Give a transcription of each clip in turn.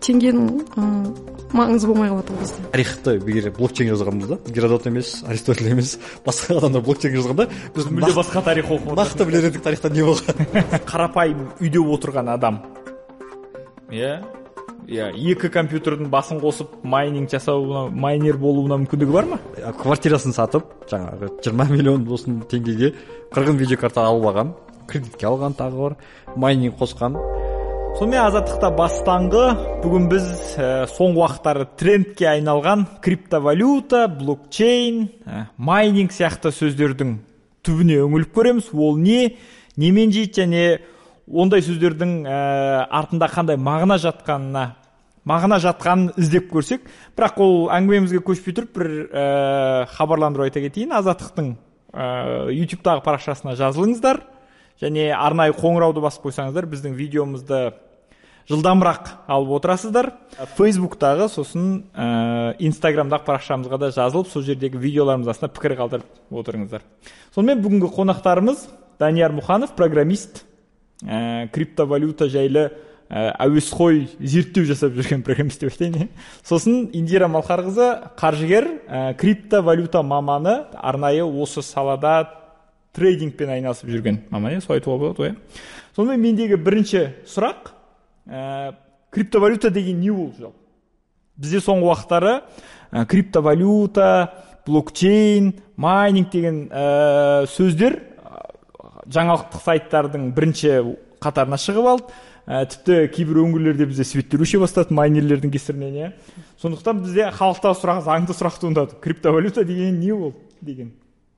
теңгенің маңызы болмай қалады ол кезде. Тарихты егер блокчейн жазғанымызда, Геродот емес, Аристотель емес, басқа адамдар блокчейн жазғанда біз мүлде басқа тарих оқып нақты білер едік тарихта не болған. Қарапайым үйде отырған адам, иә, екі компьютердің басын қосып майнинг жасауына, майнер болуына мүмкіндігі бар ма? Квартирасын сатып, жаңағы 20 миллион болсын теңгеге қырғын видеокарта алып алған, кредитке алған тағы бар, майнинг қосқан. Сонымен азаттықта бастаңғы, бүгін біз соңғы уақыттары трендке айналған криптовалюта, блокчейн, майнинг сияқты сөздердің түбіне үңіліп көреміз. Ол немен жейді және ондай сөздердің артында қандай мағына жатқанын іздеп көрсек. Бірақ ол әңгімемізге көшпей тұрып бір хабарландыру айта кетейін. Азаттықтың YouTube-тағы парақшасына жазылыңыздар. Және арнайы қоңырауды басып қойсаңыздар, біздің видеомызды жылдамырақ алып отырасыздар. Фейсбуктағы, сосын Инстаграмдағы парақшамызға да жазылып, сол жердегі видеоларымыз астына пікір қалдырып отырыңыздар. Сонымен бүгінгі қонақтарымыз Данияр Мұханов, программист, криптовалюта жайлы әуесқой зерттеу жасап жүрген программист деп айтайын. Сосын Индира Малқарқызы, қаржыгер, криптовалюта маманы, арнайы осы салада трейдингпен айналысып жүрген маман, солай айтуға болады ғой. Сонымен мендегі бірінші сұрақ, криптовалюта деген не ол жалпы? Бізде соңғы уақыттары криптовалюта, блокчейн, майнинг деген сөздер жаңалықтық сайттардың бірінші қатарына шығып алды. Тіпті кейбір өңірлерде бізде светтер өше бастады майнерлердің кесірінен. Сондықтан бізде халықтағы сұрақ, заңды сұрақ туындады. Криптовалюта деген не ол деген?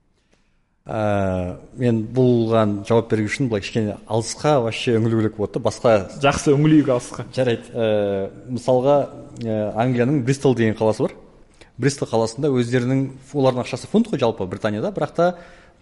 Мен бұлған жауап беру үшін былай кішкене алысқа вообще үңілу болады. Басқа жақсы үңілейік алысқа. Жарайды. Мысалға Англияның Бристол деген қаласы бар. Бристол қаласында өздерінің, олардың ақшасы фунт қой жалпы Британияда, бірақ та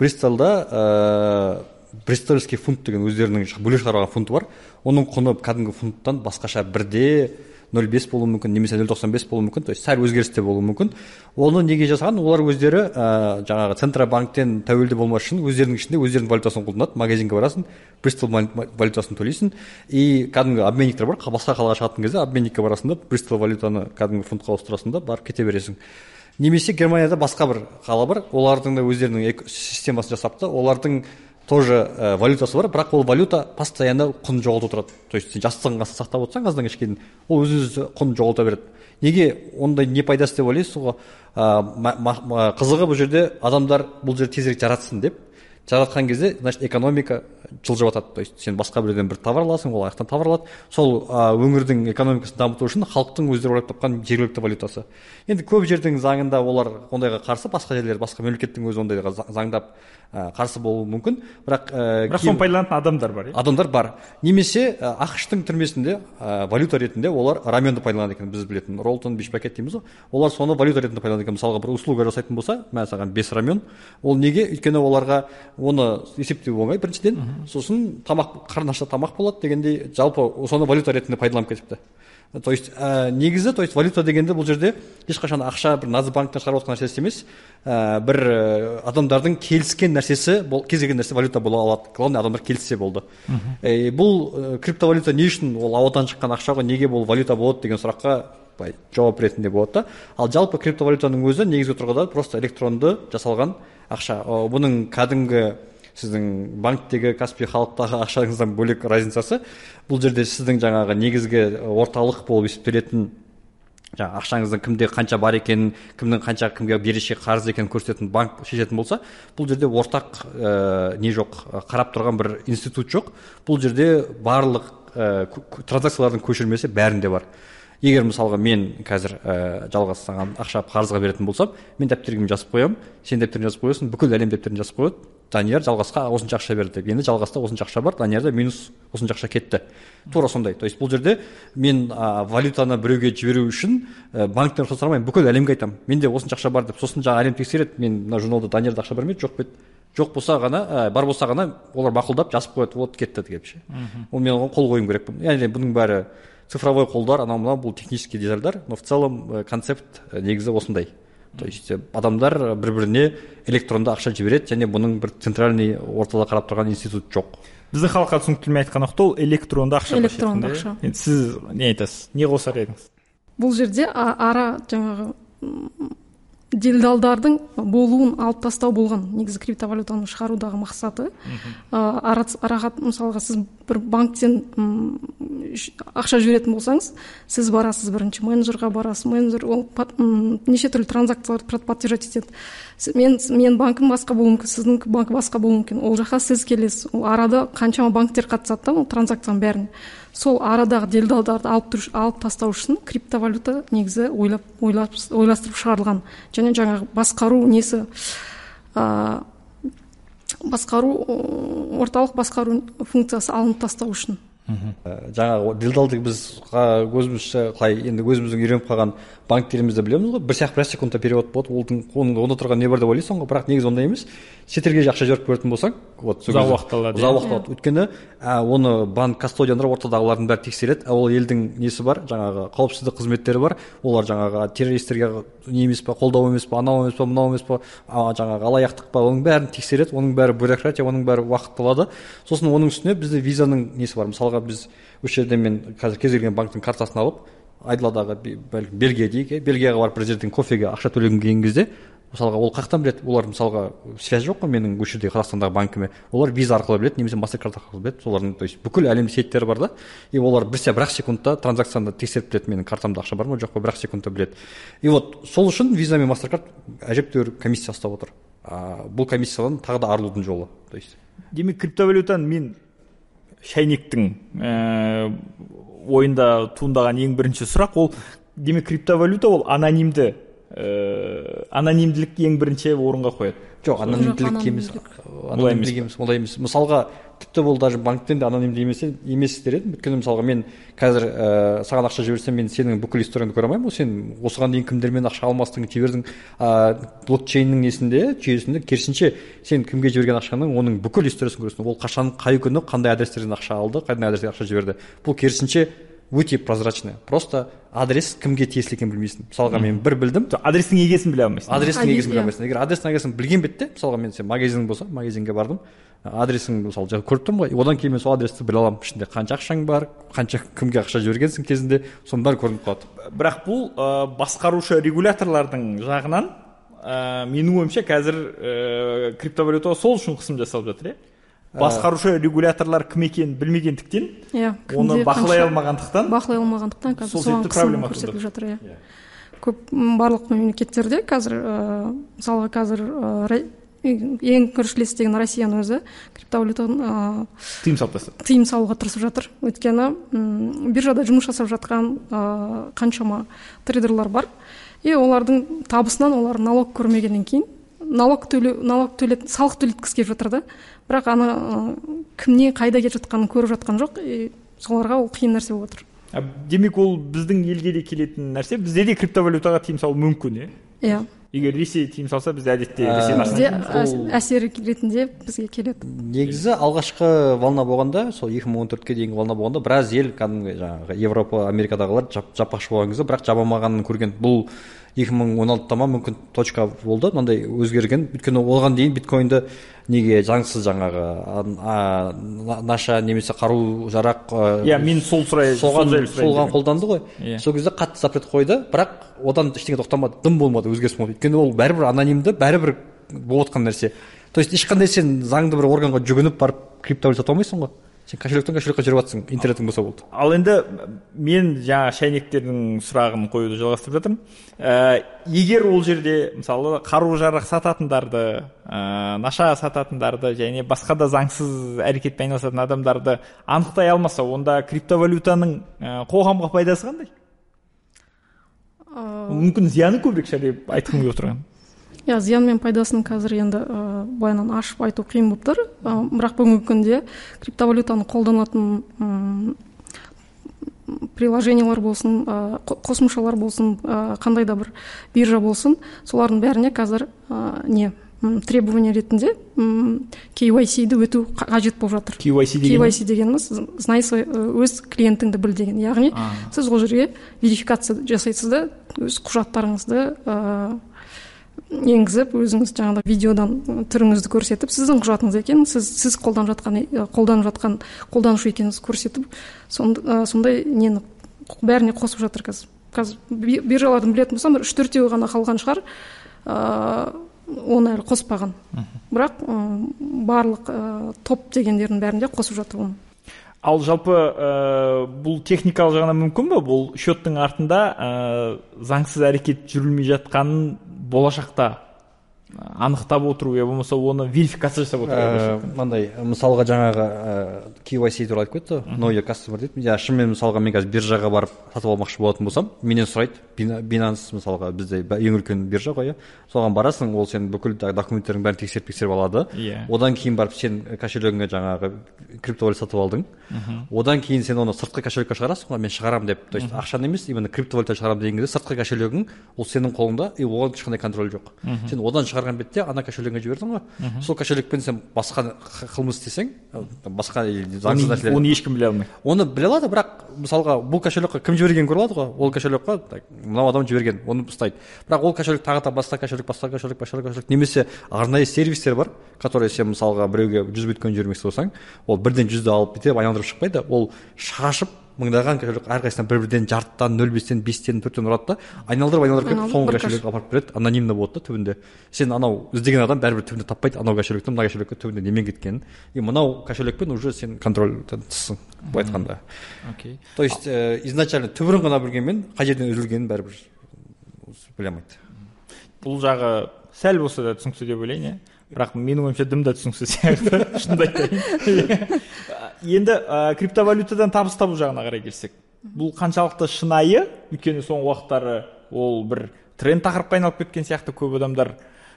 Бристолда Бристольский фунт деген өздерінің бөлек шығарған фунты бар. Оның құны кәдімгі фунттан басқаша 1.05 болуы мүмкін, немесе 0.95 болуы мүмкін, то есть сәл өзгерістер болуы мүмкін. Оны неге жасаған? Олар өздері жаңағы Центробанктен тәуелді болмас үшін өздерінің ішінде өздерінің валютасын қолданады. Магазинге барасың, Бристол валютасын төлейсің, и кәдімгі обменниктер бар. Басқа қалаға шығатын кезде обменникке барасың да, Бристол валютаны кәдімгі фунтқа ауыстырасың да, барып кете бересің. Немесе Германияда басқа бір қала бар, олардың да өздерінің системасын жасапты. Олардың тоже валютасы бар, бірақ ол валюта постоянно құн жоғалтып отырады. То есть сен жастығыңа сақтап отырсаң, аздан кешкен ол өз-өзі құн жоғалта береді. Неге ондай не пайдасы деп ойлайсыз? Қызығы бұл жерде адамдар бұл жерде тезірек жаратсын деп жаратқан кезде, значит, экономика жылжып жатады. То есть сен басқа біреуден бір товар аласың, ол аяқтан товар алады. Сол өңірдің экономикасын дамыту үшін халықтың өздері ойлап тапқан жергілікті валютасы. Енді көп жердің заңында олар ондайға қарсы, басқа жерлер, басқа мемлекеттің өзі ондайға заңдап қарсы болуы мүмкін, бірақ соны пайдаланатын адамдар бар. Адамдар бар. Немесе ақш-тың түрмесінде валюта ретінде олар раменді пайдаланады екен, біз білетін роллтон, бешпакет дейміз ғой. Олар соны валюта ретінде пайдаланады екен. Мысалға бір услуга жасайтын болса, мәселен 5 рамен, ол неге? Өйткені оларға оны есептеу оңай біріншіден, сосын қарын ашса тамақ болады дегендей, жалпы соны валюта ретінде пайдаланып кетіпті. То есть негізі, то есть валюта дегенде бұл жерде ешқашан ақша бір Нацбанктен шығарып отқан нәрсесі емес, бір адамдардың келіскен нәрсесі, кез келген нәрсе валюта бола алады. Главное, адамдар келіссе болды. Бұл криптовалюта не үшін? Ол ауадан шыққан ақша ғой, неге бұл валюта болады деген сұраққа жауап ретінде болады. Ал жалпы криптовалютаның өзі негізгі тұрғыда просто электронды жасалған ақша. Бұның кәдімгі сіздің банктегі Каспий халықтағы ақшаңыздан бөлек разницасы, бұл жерде сіздің жаңағы негізгі орталық болып есептелетін ақшаңыздың кімде қанша бар екенін, кімнің қанша кімге берешек қарыз екенін көрсететін банк шешетін болса, бұл жерде ортақ не жоқ, қарап тұрған бір институт жоқ. Бұл жерде барлық транзакциялардың көшірмесі бәрінде бар. Егер мысалға мен қазір жалғыз саған ақша қарызға беретін болсам, мен дәптерге жазып қоямын, сен дәптеріне жазып қоясың, бүкіл әлем дәптеріне жазып қояды. Данияр жалғасқа осынша ақша берді деп. Енді жалғаста осынша ақша бар, Даниярда минус осынша ақша кетті. Тура сондай. То есть бұл жерде мен валютаны біреуге жіберу үшін банктен рұқсат сұрамаймын, бүкіл әлемге айтамын. Менде осынша ақша бар деп. Сосын жаңа әлем тексереді, мен мына журналда Даниярда ақша бермеді, жоқ бет. Жоқ болса ғана, бар болса ғана олар мақұлдап жазып қояды, вот кетті деп ше. Ол мен оған қол қоюым керекпін. Яғни бұның бәрі цифровой қолдар, анау-мынау, бұл технический детальдар, но в целом концепт негізі осындай. То есть адамдар бір-біріне электронды ақша жібереді, және бұның бір центральный ортада қарап тұрған институт жоқ. біздің халыққа түсініктеме айтқан уақытта ол электронды ақша. Электронды ақша. Енді сіз не айтасыз, не қосар едіңіз? Бұл жерде ара жаңағы делдалдардың болуын алып тастау болған негізі криптовалютаны шығарудағы мақсаты. Араға мысалға сіз бір банктен ақша жіберетін болсаңыз, сіз барасыз бірінші менеджерға барасыз, менеджер ол неше түрлі транзакцияларды подтверждать етеді. Мен банкім басқа болуы мүмкін, сіздің банк басқа болуы мүмкін. Ол жаққа сіз келесіз. Ол арада қаншама банктер қатысады да, ол транзакцияның бәріне. Сол арадағы делдалдарды алып тастау үшін криптовалюта негізі ойластырып шығарылған. Және жаңағы орталық басқару функциясы алынып тастау үшін. Жаңағы делдалды біз өзімізше енді өзіміздің үйреніп қалған банктерімізді білеміз ғой, бір секундта перевод болады, онда тұрған не бар деп ойлайсың ғой, бірақ негізі ондай емес. Шетелге ақша жіберіп беретін болсаң, ұзақ уақыт алады. Өйткені оны банк кастодиандар ортадағылардың бәрі тексереді. Ол елдің несі бар, жаңағы қауіпсіздік қызметтері бар. Олар жаңағы террористерге не емес па, қолдау емес па, анау емес па, мынау емес па, жаңағы алаяқтық па, оның бәрін тексереді. Оның бәрі бюрократия, оның бәрі уақыт алады. Сосын оның үстіне бізде визаның несі бар. Мысалға біз осы жерде мен қазір кез келген банктың картасын алып, айдаладағы Бельгия дейік, Бельгияға барып бір жерден кофеге ақша төлеген келген кезде, мысалға ол қаяқтан біледі? Олар мысалға связь жоқ қой менің осы жердегі Қазақстандағы банкіме. Олар виза арқылы біледі, немесе MasterCard арқылы біледі. Солардың, то есть бүкіл әлемде сеттері бар да. И олар бір-ақ секундта транзакцияны тексеріп біледі, менің картамда ақша бар ма, жоқ па, бір-ақ секундта біледі. И сол үшін виза мен MasterCard әжептәуір комиссия ұстап отыр. Бұл комиссиядан тағы да арылудың жолы. То есть демек криптовалютаны мен шайнектің ойында туындаған ең бірінші сұрақ ол демек криптовалюта ол анонимді анонимділік ең бірінші орынға қояды. Жоқ, анонимділік емес. Олай емес. Мысалға тіпті бұл даже банктен де анонимді емес дер едім. Өйткені мысалға мен қазір саған ақша жіберсем, мен сенің бүкіл историяңды көре алмаймын. Сен осыған дейін кімдермен ақша алмастың, жібердің, блокчейннің жүйесінде керісінше сен кімге жіберген ақшаның оның бүкіл историясын көресің. Ол қашан, қай күні, қандай адрестерден ақша алды, қандай адрестерден ақша жіберді. Бұл керісінше өте прозрачный. Просто адрес кімге тиесілі екенін білмейсің. Мысалға мен бір білдім. Адрестің егесін біле алмайсың. Адрестің егесін біле алмайсың. Егер адрестің егесін білген бетте, мысалға мен сен магазин болса, магазинге бардым, адресің мысалы жаңа көріп тұрмын ғой, одан кейін мен сол адресті біле аламын. Ішінде қанша ақшаң бар, қанша кімге ақша жібергенсің кезінде, соның бәрі көрініп қалады. Бірақ бұл басқарушы регуляторлардың жағынан менің ойымша қазір криптовалютаға сол үшін қысым жасалып жатыр, басқарушы регуляторлар кім екенін білмегендіктен, оны бақылай алмағандықтан қазір соған қысым көрсетіліп жатыр. Көп барлық мемлекеттерде қазір мысалға қазір ең көршілес деген Россияның өзі криптовалютаны тыйым салуға тырысып жатыр. Өйткені биржада жұмыс жасап жатқан қаншама трейдерлар бар, и олардың табысынан олар налог көрмегеннен кейін салық төлеткісі келіп жатыр да. Бірақ кімне қайда кетіп жатқанын көріп жатқан жоқ, соларға ол қиын нәрсе болып отыр. Демек ол біздің елге де келетін нәрсе, бізде де криптовалютаға тыйым салу мүмкін, иә? Егер Ресей тыйым салса, бізде әдетте Ресей әсер ретінде бізге келеді. Негізі алғашқы волна болғанда, сол 2014-ке дейінгі волна болғанда, біраз ел кәдімгі жаңағы Европа, Америкадағылар жаппақшы болған кезде, бірақ жабылмағанын көрген. Бұл 2016-та мүмкін точка болды, мынандай өзгерген. Өйткені оған дейін биткоинді неге заңсыз жаңағы наша немесе қару жарақ мен соған қолданды ғой. Сол кезде қатты запрет қойды, бірақ одан ештеңе тоқтамады, дым болмады, өзгеріс болмады. Өйткені ол бәрібір анонимді, бәрібір болып отқан нәрсе. То есть ешқандай сен заңды бір органға жүгініп барып криптовалюта сата алмайсың ғой. Сен кошелекке жүріп жатсың, интернетің болса болды. Ал енді мен жаңа шайнектердің сұрағын қоюды жалғастырып жатырмын. Егер ол жерде мысалы қару жарақ сататындарды, наша сататындарды және басқа да заңсыз әрекетпен айналысатын адамдарды анықтай алмаса, онда криптовалютаның қоғамға пайдасы қандай? Мүмкін зияны көбірек шығар деп айтқым келіп отырған. Зиян мен пайдасын қазір енді баянан ашып айту қиын болып тұр. Бірақ бүгінгі күнде криптовалютаны қолданатын приложениялар болсын, қосымшалар болсын, қандай да бір биржа болсын, солардың бәріне қазір требование ретінде KYC-ді өту қажет болып жатыр. KYC дегеніміз знай өз клиентіңді біл деген. Яғни сіз ол жерге верификация жасайсыз да, өз құжаттарыңызды енгізіп өзіңіз жаңағыдай видеодан түріңізді көрсетіп сіздің құжатыңыз екенін сіз қолданып жатқан қолданушы екеніңізді көрсетіп сондай нені бәріне қосып жатыр қазір биржалардың білетін болсам 3-4 ғана қалған шығар оны әлі қоспаған бірақ барлық топ дегендердің бәрінде қосып жатыр оны. Ал жалпы бұл техникалық жағынан мүмкін бе? Бұл счеттың артында заңсыз әрекет жүрілмей жатқанын болашақта анықтап отыру, я болмаса оны верификация жасап отыру. Мынандай мысалға жаңағы KYC туралы айтып кетті, know your customer дейді. Шынымен мысалға мен қазір биржаға барып сатып алмақшы болатын болсам, менен сұрайды, Binance мысалға бізде ең үлкен биржа ғой, соған барасың, ол сен бүкіл документтерің бәрін тексеріп алады. Одан кейін барып сен кошелегіңе жаңағы криптовалюта сатып алдың. Одан кейін сен оны сыртқы кошелекке шығарасың ғой, мен шығарамын деп. То есть ақшаны емес, именно криптовалюта шығарамын деген кезде сыртқы кошелегің ол сенің қолыңда, и оған ешқандай контроль жоқ. Сен одан шығарған бетте ана кошелегіңе жібердің ғой. Сол кошелекпен сен басқа қылмыс істесең, басқа заңсыз нәрселер. Оны ешкім біле алмайды. Оны біле алады, бірақ мысалға бұл кошелекке кім жібергенін көре алады ғой. Ол кошелекке мынау адам жіберген, оны ұстайды. Бірақ ол кошелек тағы да басқа кошелек, немесе арнайы сервистер бар, которые сен мысалға біреуге 100 биткоин жібермекші болсаң, ол бірден 100-ді алып кетіп айналдырып шықпайды. Ол шашып мыңдаған кошелек әрқайсысынан бір-бірден жартыдан 0,5-тен 5-тен 4-тен ұрады да, айналдырып кетіп соңғы кошелекке апарып береді, анонимно болады да түбінде. Сен анау іздеген адам бәрібір түбінде таппайды анау кошелектен мына кошелекке түбінде немен кеткенін. И мынау кошелекпен уже сен контрольден тыссың, былай айтқанда. То есть изначально түбірін ғана білгенмен қай жерден үзілгенін бәрібір біле алмайды. Бұл жағы сәл болса да түсінікті деп ойлайын, бірақ менің ойымша дым да түсініксіз сияқты, шынымды айтайын. Енді криптовалютадан табыс табу жағына қарай келсек, бұл қаншалықты шынайы, өйткені соңғы уақыттары ол бір тренд тақырыпқа айналып кеткен сияқты, көп адамдар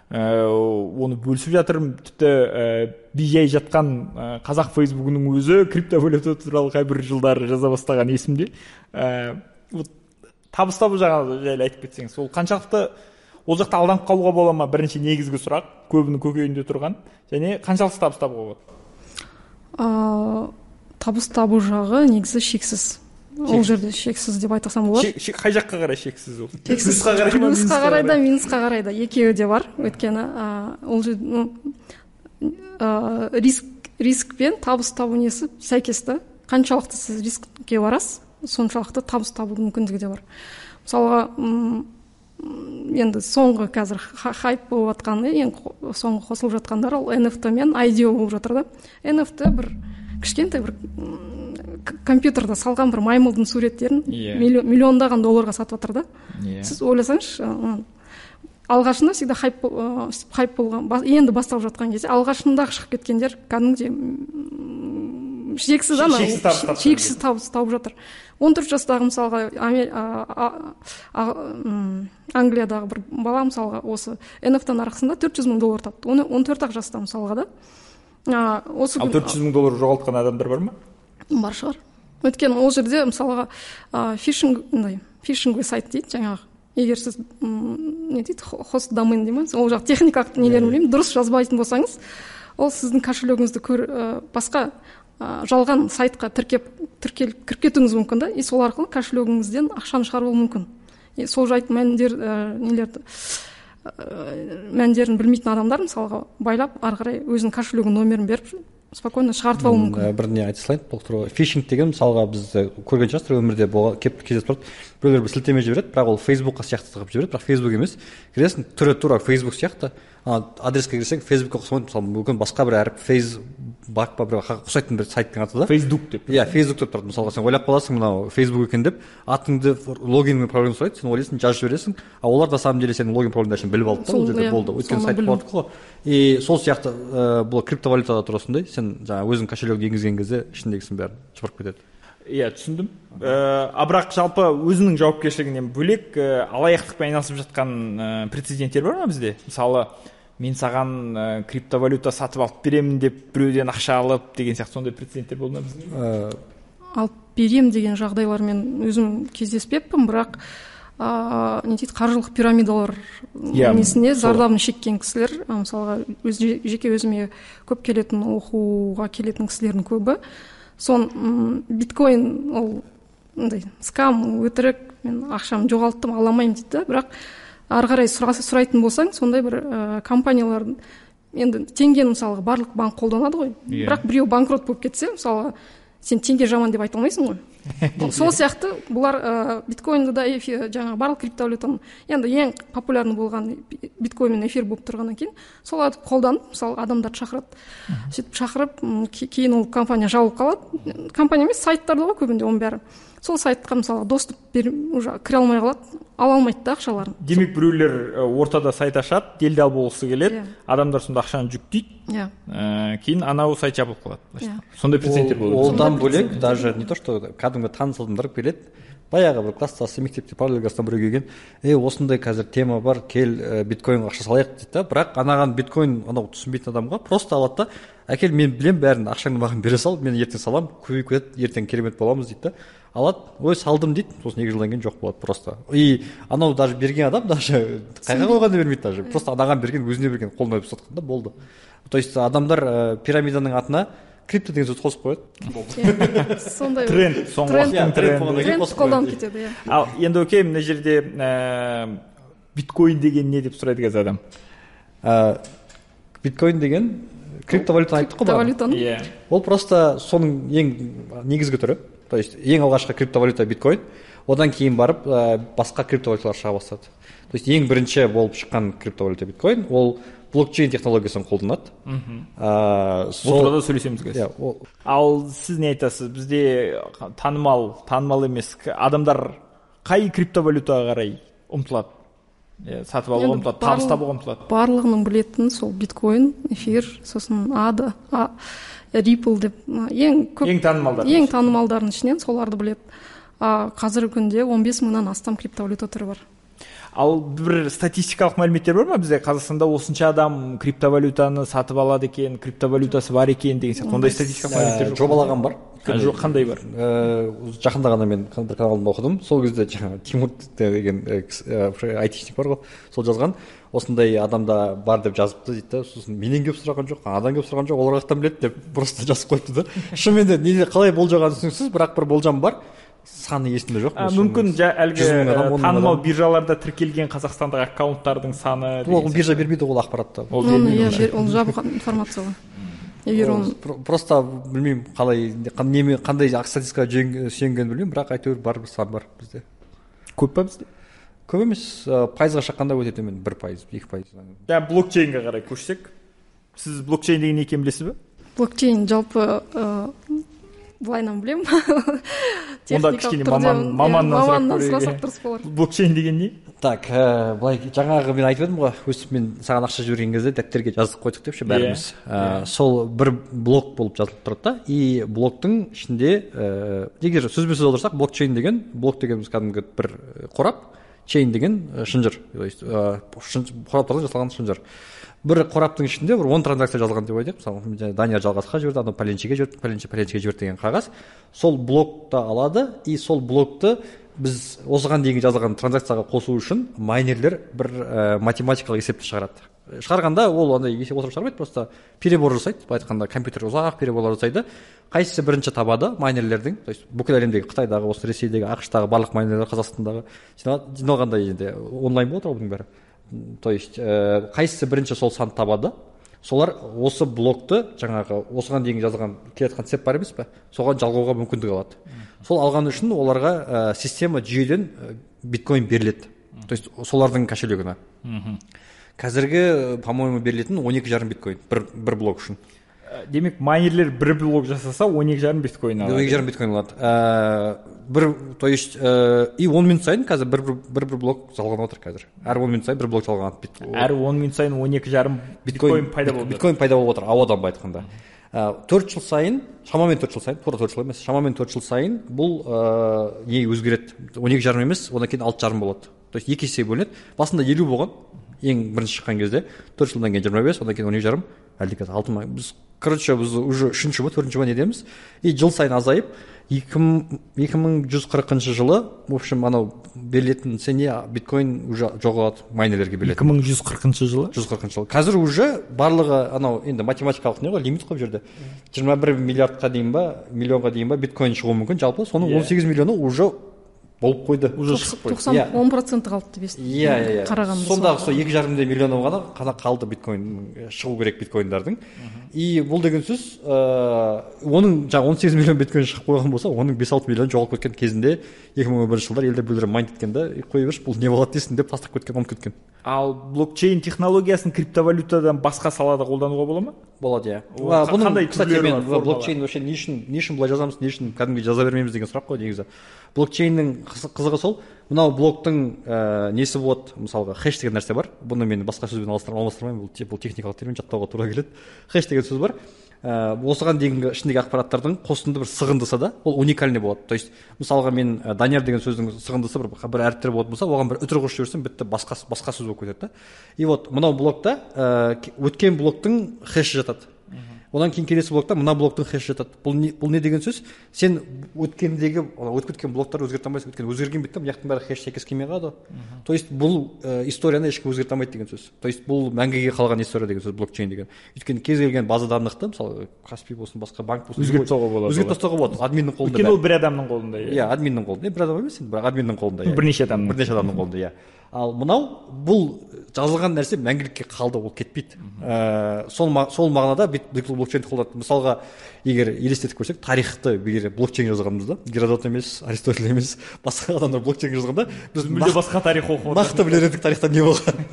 оны бөлісіп жатыр. Тіпті бей-жай жатқан қазақ фейсбугының өзі криптовалюта туралы қайбір жылдары жаза бастаған есімде. Табыс табу жағына жайлы айтып кетсеңіз, ол қаншалықты ол жақта алданып қалуға бола ма? Бірінші негізгі сұрақ, көбінің көкейінде тұрған, және қаншалықты табыс табуға болады? Табыс табу жағы негізі шексіз. Ол жерде шексіз деп айтсам болады. Қай жаққа қарай шексіз ол? Плюсқа қарай да, минусқа қарай да, екеуі де бар. Өйткені ол жерде риск пен табыс табу несі сәйкесті. Қаншалықты сіз рискке барасыз, соншалықты табыс табу мүмкіндігі де бар. Мысалға, енді соңғы қазір хайп болып жатқаны, ең соңғы қосылып жатқандар ол NFT мен IDO болып жатыр да. NFT бір кішкентай бір компьютерда салған бір маймылдың суреттерін миллиондаған долларға сатып жатыр да. Сіз ойласаңызшы, алғашында всегда хайп болған, енді басталып жатқан кезде алғашында шығып кеткендер кәдімгідей шексіз табыс тауып жатыр. 14 жастағы мысалға Англиядағы бір бала мысалға осы NFT нарқысында $400,000 тапты. Оны 14 жаста мысалға да. Ал $400,000 жоғалтқан адамдар бар ма? Бар шығар. Өйткені ол жерде мысалға фишинг сайт дейді жаңағы. Егер сіз не дейді, хост домен дейміз, ол жақ техникалық нелерін білмеймін, дұрыс жазбайтын болсаңыз, ол сіздің кошелегіңізді басқа жалған сайтқа кіріп кетуіңіз мүмкін да, и сол арқылы кошелегіңізден ақшаны шығару мүмкін. И сол жайт мәндерін білмейтін адамдар мысалға байлап ары қарай өзінің кошелегінің номерін беріп спокойно шығартып алуы мүмкін. Бір не айта салайын, толықтыруға. Фишинг деген мысалға біз көрген шығарсыздар, өмірде кездесіп тұрады. Біреулер бір сілтеме жібереді, бірақ ол Фейсбукқа сияқты тығып жібереді, бірақ Фейсбук емес. Кіресің, түрі тура Фейсбук сияқты. Адреске кірсең, Фейсбукқа ұқсамайды, мысалы мүмкін басқа бір әріп Фейсбук па біреу ұқсайтын бір сайттың аты да. Фейсбук деп. Иә, Фейсбук деп тұрады. Мысалға сен ойлап қаласың, мынау Фейсбук екен деп, атыңды логинмен проблема сұрайды, сен ойлайсың, жазып жібересің, а олар на самом деле сенің логин проблемасын біліп алды да, ол жерде болды. Өйткені сайт болды ғой. И сол сияқты бұл криптовалютада тура сондай, сен жаңағы өзің кошелегіңе енгізген кезде ішіндегісін бәрін жіберіп кетеді. Иә, түсіндім. Бірақ жалпы өзінің жауапкершілігінен бөлек алаяқтықпен айналысып жатқан прецеденттер бар ма бізде? Мысалы, мен саған криптовалюта сатып алып беремін деп біреуден ақша алып деген сияқты сондай прецеденттер болды ма бізде? Алып беремін деген жағдайлармен өзім кездеспеппін, бірақ не дейді, қаржылық пирамидалар несіне зардабын шеккен кісілер, мысалға жеке өзіме көп келетін, оқуға келетін кісілердің көбі биткоин ол скам, өтірік, мен ақшамды жоғалттым, аламаймын дейді, бірақ ары қарай сұрайтын болсаң, сондай бір компаниялардың енді теңгені мысалға барлық банк қолданады ғой, бірақ біреу банкрот болып кетсе, мысалға сен теңге жаман деп айта алмайсың ғой. Сол сияқты бұлар биткоинді да жаңағы барлық криптовалютаны енді ең популярны болған биткоин мен эфир болып тұрғаннан кейін соларды қолданып, мысалы адамдарды шақырады. Сөйтіп шақырып, кейін ол компания жабылып қалады. Компания емес, сайттарда ғой көбінде оның бәрі. Сол сайтқа мысалы доступ уже кіре алмай қалады, ала алмайды да ақшаларын. Демек біреулер ортада сайт ашады, делдал болғысы келеді, адамдар сонда ақшаны жүктейді, кейін анау сайт жабылып қалады. Сондай прецеденттер болады. Одан бөлек даже не то что кәдімгі таныс адамдар келеді, баяғы бір класстасы мектепте параллельгастан біреу келген, осындай қазір тема бар, кел биткоинға ақша салайық дейді да, бірақ анаған биткоин анау түсінбейтін адамға просто алады да, әкел мен білем бәрін, ақшаңды маған бере сал, мен ертең салам, көбейіп кетеді, ертең керемет боламыз дейді да. Алады, салдым дейді, сосын 2 жылдан кейін жоқ болады просто. И анау даже берген адам даже қайға қойғанды бермейді даже, просто анаған берген, өзіне берген, қолына өп сатқан да болды. То есть адамдар пирамиданың атына крипто деген сөз қосып қояды. Сондай тренд, соңғы уақыттың тренд қолданып кетеді. Ал енді окей, мына жерде биткоин деген не деп сұрайды қазір адам? Биткоин деген криптовалютаны айттық қой. Ол просто соның ең негізгі түрі. То есть ең алғашқы криптовалюта биткоин, одан кейін барып басқа криптовалюталар шыға бастады. То есть ең бірінші болып шыққан криптовалюта биткоин, ол блокчейн технологиясын қолданады. Бұл турада сөйлесеміз қазір. Ал сіз не айтасыз? Бізде танымал емес адамдар қай криптовалютаға қарай ұмтылады? Сатып алуға ұмтылады, табыс табуға ұмтылады. Барлығының білетін сол биткоин, эфир, сосын ADA, Ripple деп ең танымалдардың ішінен соларды біледі. Қазіргі күнде 15 мыңнан астам криптовалюта түрі бар. Ал бір статистикалық мәліметтер бар ма бізде? Қазақстанда осынша адам криптовалютаны сатып алады екен, криптовалютасы бар екен деген сияқты. Ондай статистикалық мәліметтер жоқ. Жобалаған бар. Қандай бар? Жақында ғана мен бір каналымда оқыдым. Сол кезде Тимур деген айтишник бар ғой, сол жазған. Осындай адамда бар деп жазыпты дейді. Сосын менен келіп сұраған жоқ, анадан келіп сұраған жоқ, олар қаяқтан біледі деп просто жазып қойыпты да. Шынымен де қалай болжағаны түсініксіз, бірақ бір болжам бар. Саны есімде жоқ. Мүмкін әлгі танымал биржаларда тіркелген қазақстандық аккаунттардың саны. Ол биржа бермейді ол ақпаратты. Ол жабық информация ғой. Егер оны просто білмеймін қандай статистикаға сүйенгенін білмеймін, бірақ әйтеуір бар бір сан бар бізде. Көп па бізде? Көп емес, пайызға шаққанда өте төмен, 1%, 2%. Блокчейнге қарай көшсек, сіз блокчейн деген не екенін білесіз бе? Блокчейн жалпы былайынан білемін. Онда кішкене маманнан сұрасақ дұрыс болар. Блокчейн деген не? Так, былай жаңағы мен айтып едім ғой, өстіп мен саған ақша жіберген кезде дәптерге жазып қойдық деп ше бәріміз. Сол бір блок болып жазылып тұрады да, и блоктың ішінде егер сөзбен сөз аударсақ, блокчейн деген, блок деген кәдімгі бір қорап, чейн деген шынжыр, қораптардан жасалған шынжыр. Бір қораптың ішінде бір 10 транзакция жазылған деп айтайық. Мысалы, Данияр жалғасқа жіберді, анау пәленшеге жіберді, пәленшеге жіберді деген қағаз. Сол блокты алады, и сол блокты біз осыған дейін жазылған транзакцияға қосу үшін майнерлер бір математикалық есепті шығарады. Шығарғанда ол андай есеп отырып шығармайды, просто перебор жасайды. Былай айтқанда компьютер ұзақ переборлар жасайды. Қайсысы бірінші табады майнерлердің, то есть бүкіл әлемдегі, Қытайдағы, осы Ресейдегі, ақш-тағы барлық майнерлер, Қазақстандағы жиналғанда енді онлайн болады ғой бұның бәрі. То есть қайсысы бірінші сол санды табады, солар осы блокты жаңағы осыған дейін жазылған келатқан цеп бар емес пе, соған жалғауға мүмкіндік алады. Сол алған үшін оларға система жүйеден биткоин беріледі. То есть солардың кошелегіне. Қазіргі, по-моему, берілетін 12,5 биткоин бір блок үшін. Демек, майнерлер бір блок жасаса 12,5 биткоин алады. 12,5 биткоин алады. То есть, и 10 минут сайын қазір бір блок жалған отыр қазір. Әр 10 минут сайын бір блок жалған. Әр 10 минут сайын 12,5 биткоин пайда болып отыр. Биткоин пайда болып отыр, ауадан бай айтқанда. 4 жыл сайын, шамамен 4 жыл сайын, тура 4 жыл емес, шамамен 4 жыл сайын бұл не өзгереді. 12,5 емес, одан кейін 6,5 болады. То есть 2 есе бөлінеді. Басында 50 болған, ең бірінші шыққан кезде, 4 жылдан кейін 25, одан кейін 12,5, әлде қазір 6. Біз, короче, біз уже 3-ші ба, 4-ші ба недеміз. И жыл сайын азайып, 2140 жылы, в общем, анау берілетін сене биткоин уже жоғалады, майнерлерге берілетін. 2140 жылы? 140 жыл. Қазір уже барлығы анау енді математикалық не ғой, лимит қойып жерде. 21 миллиардқа дейін ба, миллионға дейін ба биткоин шығуы мүмкін, жалпы соның 18 миллионы уже болып қойды. Уже шығып қойды. 10% қалды деп естідім. Иә. Қарағанда Сондағы сол 2,5 миллион ғана қалды биткоин шығу керек биткоиндардың. И бұл деген сөз, оның жаңа 18 миллион биткоин шығып қойған болса, оның 5-6 миллион жоғалып кеткен кезінде 2011 жылдар елде біреулер майнд еткен да, қоя берші, бұл не болады дейсің деп тастап кеткен, ұмытып кеткен. Ал блокчейн технологиясын криптовалютадан басқа салада қолдануға бола ма? Болады, иә. Қандай түрлері бар? Блокчейн вообще не үшін былай жазамыз, не үшін кәдімгі жаза бермейміз деген сұрақ қой негізі. Блокчейннің қызығы сол, мынау блоктың несі болады, мысалға хэш деген нәрсе бар. Бұны мен басқа сөзбен алмастырмаймын, бұл техникалық термин, жаттауға тура келеді. Хэш деген сөз бар. Осыған дейінгі ішіндегі ақпараттардың қосынды бір сығындысы да, ол уникальный болады. То есть, мысалға мен Данияр деген сөздің сығындысы бір әріптер болады болса, оған бір үтір қосып жіберсем, бітті басқа сөз болып кетеді да. И вот мынау блокта өткен блоктың хэші жатады. Одан кейін келесі блокта мына блоктың хэші жатады. Бұл не деген сөз? Сен өтіп кеткен блоктарды өзгерте алмайсың, өйткені өзгерген бетте мына бәрі хэш сәйкес келмей қалады. То есть бұл историяны ешкім өзгерте алмайды деген сөз. То есть бұл мәңгіге қалған история деген сөз, блокчейн деген. Өйткені кез келген база данлықты, мысалы Каспий болсын, басқа банк болсын, өзгертіп тастауға болады. Өзгертіп тастауға болады. Админнің қолында. Өйткені ол бір адамның қолында. Иә, админнің қолында. Бір адам емес, бірақ админнің қолында. Бірнеше адамның қолында, иә. Ал мынау, бұл жазылған нәрсе мәңгілікке қалды, ол кетпейді. Сол мағынада блокчейнді қолданады. Мысалға, егер елестетіп көрсек, тарихты блокчейн жазғанымызда, Геродот емес, Аристотель емес, басқа адамдар блокчейн жазғанда, біз мүлде басқа тарих оқып нақты білер едік тарихта не болған.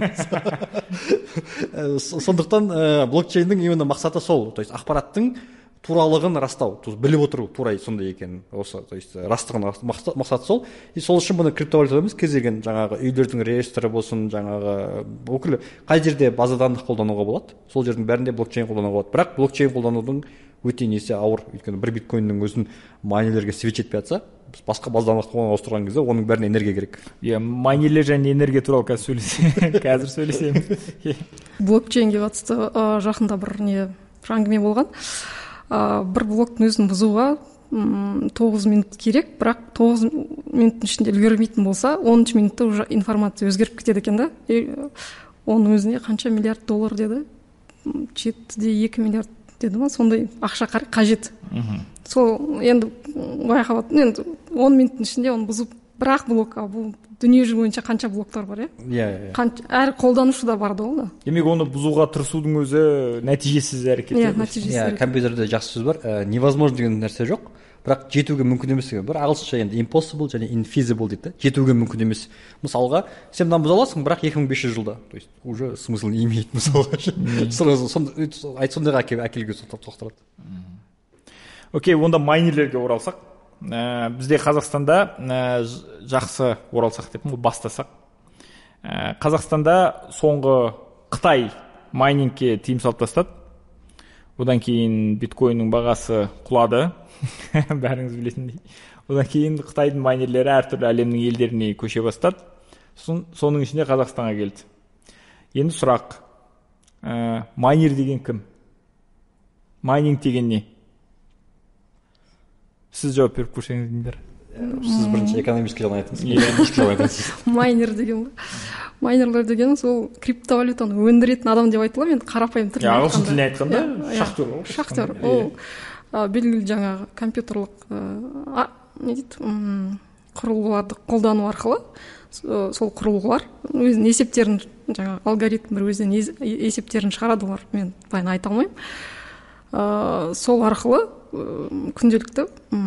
Сондықтан блокчейннің именно мақсаты сол, то есть ақпараттың туралығын растау, біліп отыру турай сондай екен. Осы, то есть растығын мақсаты сол. И сол үшін бұны криптовалюта емес, кез келген жаңағы үйлердің реестрі болсын, жаңағы бүкіл қай жерде база данных қолдануға болады, сол жердің бәрінде блокчейн қолдануға болады. Бірақ блокчейн қолданудың өте несі ауыр, өйткені бір биткоиннің өзін майнерлерге свич етпей жатса, басқа база данных ауыстырған кезде оның бәріне энергия керек. Иә, майнерлер және энергия туралы қазір сөйлесеміз. Блокчейнге қатысты жақында бір әңгіме болған. Бір блоктың өзін бұзуға 9 минут керек, бірақ 9 минуттың ішінде үлгермейтін болса, 10 минутта уже информация өзгеріп кетеді екен да. Оның өзіне қанша миллиард доллар деді? 7,2 миллиард деді ма? Сондай ақша қажет. Сол енді байқап, енді 10 минуттың ішінде оны бұзып, бірақ блок, бұл дүние жүзі бойынша қанша блоктар бар, иә? Әр қолданушы да бар да ол да. Демек оны бұзуға тырысудың өзі нәтижесіз әрекет. Иә, нәтижесіз әрекет. Компьютерде жақсы сөз бар, невозможно деген нәрсе жоқ, бірақ жетуге мүмкін емес деген. Бір ағылшынша енді impossible және infeasible дейді. Жетуге мүмкін емес. Мысалға, сен мынаны бұза аласың, бірақ 2500 жылда. То есть уже смысл не имеет, мысалға. Сондайға әкелуге соқтырады. Окей, онда майнерлерге оралсақ. Бізде Қазақстанда жақсы оралсақ деп бастасақ. Қазақстанда соңғы Қытай майнингке тыйым салып тастады. Одан кейін биткоиннің бағасы құлады. Бәріңіз білетіндей. Одан кейін Қытайдың майнерлері әртүрлі әлемнің елдеріне көше бастады. Соның ішінде Қазақстанға келді. Енді сұрақ. Майнер деген кім? Майнинг деген не? Сіз жауап беріп көрсеңіздер. Сіз бірінші экономистке жауап айтыңыз. Майнер деген ба? Майнерлер деген сол криптовалютаны өндіретін адам деп айтылады, енді қарапайым түрде айтқанда. Ағылшын тілінде айтқанда шахтер. Ол белгілі жаңағы компьютерлік құрылғыларды қолдану арқылы сол құрылғылар өзінің есептерін, жаңағы алгоритм бір өзінен есептерін шығарады, олар мен былай айта алмаймын. Сол арқылы күнделікті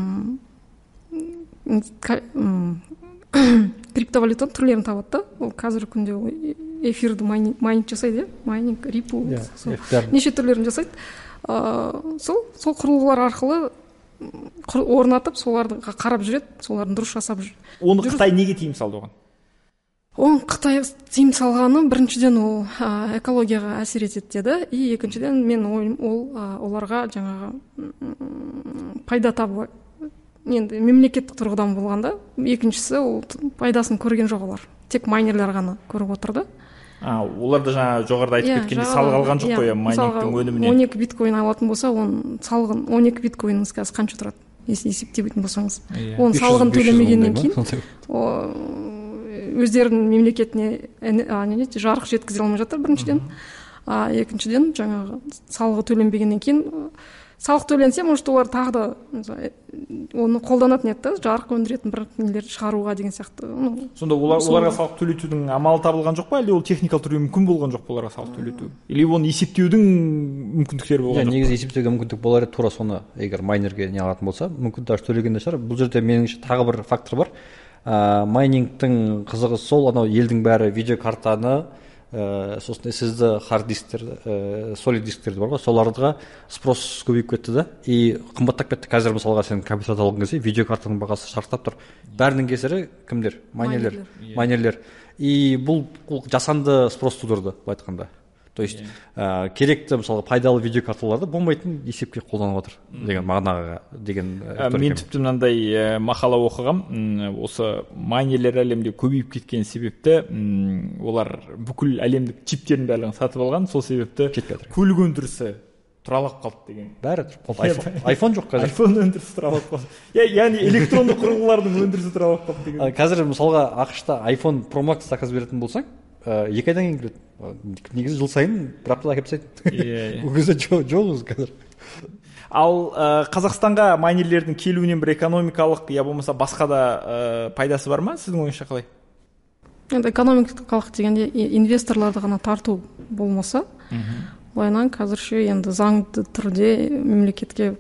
криптовалютаның түрлерін табады да. Ол қазіргі күнде эфирді майнинг жасайды, майнинг, рипл, неше түрлерін жасайды. Сол құрылғылар арқылы орнатып, соларды қарап жүреді, солардың дұрыс жасап жүреді. Оны Қытай неге тыйым салды оған? Оның Қытай тыйым салғаны біріншіден ол экологияға әсер етеді деді, и екіншіден мен ойым оларға жаңағы пайда табу, енді мемлекеттік тұрғыдан болғанда, екіншісі ол пайдасын көрген жоқ олар. Тек майнерлер ғана көріп отырды. Оларды жаңа жоғарыда айтып кеткенде салық алған жоқ қой майнингтің өнімінен. 12 биткоин алатын болса, оның салығын 12 биткоиніңіз қазір қанша тұрады? Есептейтін болсаңыз. Оның салығын төлемегеннен кейін өздерінің мемлекетіне жарық жеткізе алмай жатыр біріншіден. Екіншіден жаңағы салығы төленбегеннен кейін салық төленсе, может олар тағы да оны қолданатын еді да, жарық өндіретін бір нелер шығаруға деген сияқты. Сонда оларға салық төлетудің амалы табылған жоқ па, әлде ол техникалық түрде мүмкін болған жоқ па оларға салық төлету? Или оны есептеудің мүмкіндіктері болған жоқ па? Негізі есептеуге мүмкіндік болар еді, тура соны егер майнерге не алатын болса, мүмкін даже төлеген де шығар. Бұл жерде меніңше тағы бір фактор бар. Майнингтің қызығы сол, анау елдің бәрі видеокартаны, сосын SSD хард дисктер, солид дисктерді бар ғой, соларға спрос көбейіп кетті да, и қымбаттап кетті. Қазір мысалға сен компьютерді алған кезде видеокартаның бағасы шарықтап тұр. Бәрінің кесірі кімдер? Майнерлер. И бұл жасанды спрос тудырды, былай айтқанда. То есть керекті мысалы пайдалы видеокарталарды болмайтын есепке қолданып отыр деген мағынаға деген. Мен тіпті мынандай мақала оқығам, осы майнерлер әлемде көбейіп кеткен себепті олар бүкіл әлемдік чиптердің барлығын сатып алған, сол себепті көлік өндірісі тұралап қалды деген. Бәрі тұрып қалды. Айфон жоқ қазір. Айфон өндірісі тұралап қалды. Яғни электронды құрылғылардың өндірісі тұралап қалды деген. Қазір мысалға ақш-та iPhone Pro Max заказ беретін болсаң, 2 айдан кейін келеді. Негізі жыл сайын бір аптада әкеліп тастайды. Ол кезде жоғыз қазір. Ал Қазақстанға майнерлердің келуінен бір экономикалық, я болмаса басқа да пайдасы бар ма, сіздің ойыңызша қалай? Енді экономикалық дегенде инвесторларды ғана тарту болмаса, былайынан қазірше енді заңды түрде мемлекетке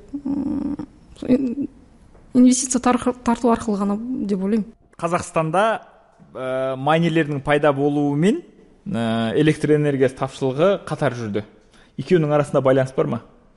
инвестиция тарту арқылы ғана деп ойлаймын. Қазақстанда майнерлердің пайда болуымен электр энергиясы тапшылығы қатар жүрді. Екеуінің арасында байланыс бар ма?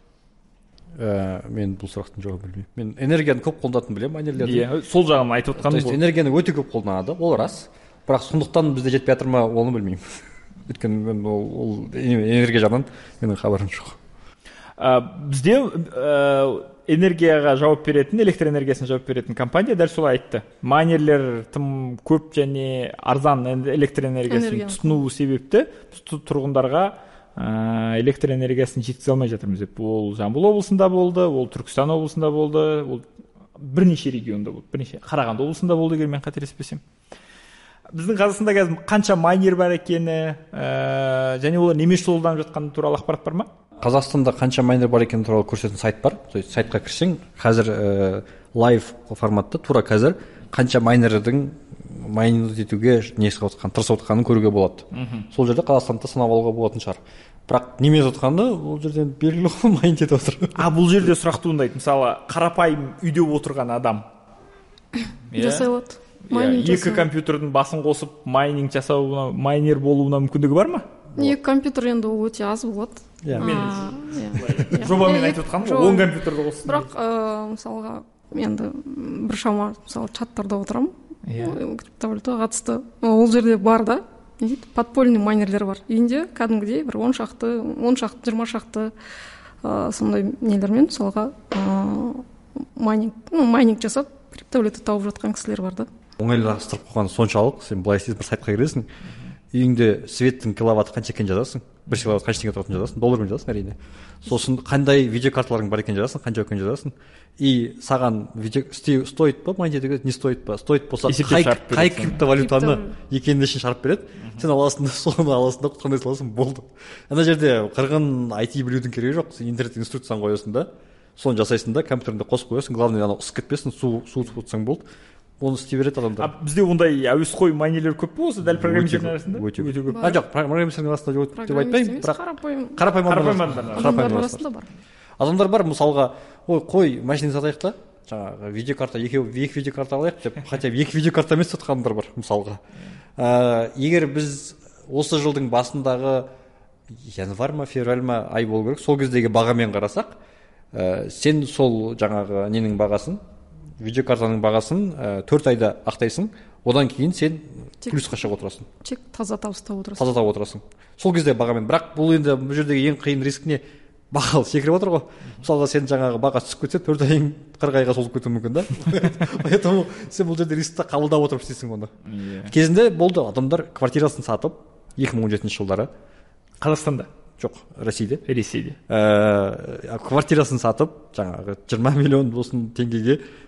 Мен бұл сұрақтың жауабын білмеймін. Мен энергияны көп қолданатынын білемін майнерлердің. Сол жағын айтып отқаным. То есть энергияны өте көп қолданады, ол рас. Бірақ сондықтан бізде жетпей жатыр ма, оны білмеймін. Өйткені мен ол энергия жағынан менің хабарым жоқ. Бізде энергияға жауап беретін, электр энергиясына жауап беретін компания дәл солай айтты. Майнерлер тым көп және арзан электр энергиясын тұтыну себепті тұрғындарға электр энергиясын жеткізе алмай жатырмыз деп. Ол Жамбыл облысында болды, ол Түркістан облысында болды, ол бірнеше регионда болды, бірнеше Қарағанды облысында болды егер мен қателеспесем. Біздің Қазақстанда қазір қанша майнер бар екені, және олар неме шұғылданып жатқаны туралы ақпарат бар ма? Қазақстанда қанша майнер бар екені туралы көрсететін сайт бар. То есть сайтқа кірсең, қазір лайв форматта тура қазір қанша майнердің майнинг етуге тырысып отқанын көруге болады. Сол жерде Қазақстанда санап алуға болатын шығар. Бірақ неме отқаны ол жерден белгілі ғой, майнинг етіп отыр. Бұл жерде сұрақ туындайды. Мысалы, қарапайым үйде отырған адам жасай алады. Екі компьютердің басын қосып майнинг жасауына, майнер болуына мүмкіндігі бар ма? Екі компьютер енді ол өте аз болады. Жобамен айтып отқаным, 10 компьютерді қоссын. Бірақ мысалға енді бір шама мысалы чаттарда отырамын, криптовалютаға қатысты. Ол жерде бар да, подпольный майнерлер бар. Үйінде кәдімгідей бір 10 шақты, 20 шақты сондай нелермен мысалға майнинг жасап криптовалюта тауып жатқан кісілер бар да. Оңайластырып қойған соншалық, сен былай істейсің, бір сайтқа кіресің, үйіңде светтің киловатты қанша екенін жазасың, 1 киловатт қанша теңге тұратынын жазасың, доллармен жазасың әрине. Сосын қандай видеокарталарың бар екенін жазасың, қанша екенін жазасың. И саған стоит па майнинг етуге, не стоит па? Стоит болса, қай криптовалютаны екенін ішін шығарып береді. Сен аласың, соны аласың да құтқандай саласың, болды. Ана жерде қырғын IT білудің керегі жоқ. Сен интернет инструкцияны қоясың да, соны жасайсың да, компьютеріңде қосып қоясың. Главное, анау ысып кетпесін, суытып отырсаң болды. Оны істей береді адамдар. Бізде ондай әуесқой майнерлер көп па осы дәл программистердің арасында? Өте көп. Жоқ, программистердің арасында жоқ деп айтпаймын, бірақ қарапайым арасында бар. Адамдар бар, мысалға, қой, машина сатайық та, жаңағы видеокарта, екі видеокарта алайық деп, хотя бы 2 видеокарта емес сатқандар бар, мысалға. Егер біз осы жылдың басындағы январь ма, февраль ма ай болу керек, сол кездегі бағамен қарасақ, сен сол жаңағы ненің бағасын, видеокартаның бағасын 4 айда ақтайсың, одан кейін сен плюсқа шығып отырасың. Тек таза табыстап отырасың. Таза тауып отырасың. Сол кезде бағамен. Бірақ бұл енді бұл жердегі ең қиын риск не? Баға секіріп отыр ғой. Мысалға сен жаңағы баға түсіп кетсе, 4 айың 40 айға созылып кетуі мүмкін да. Поэтому сен бұл жерде рискті қабылдап отырып істейсің оны. Кезінде болды, адамдар квартирасын сатып 2017 жылдары Қазақстанда жоқ, Ресейде. Квартирасын Квартирасын сатып, жаңағы 20 миллион болсын теңгеге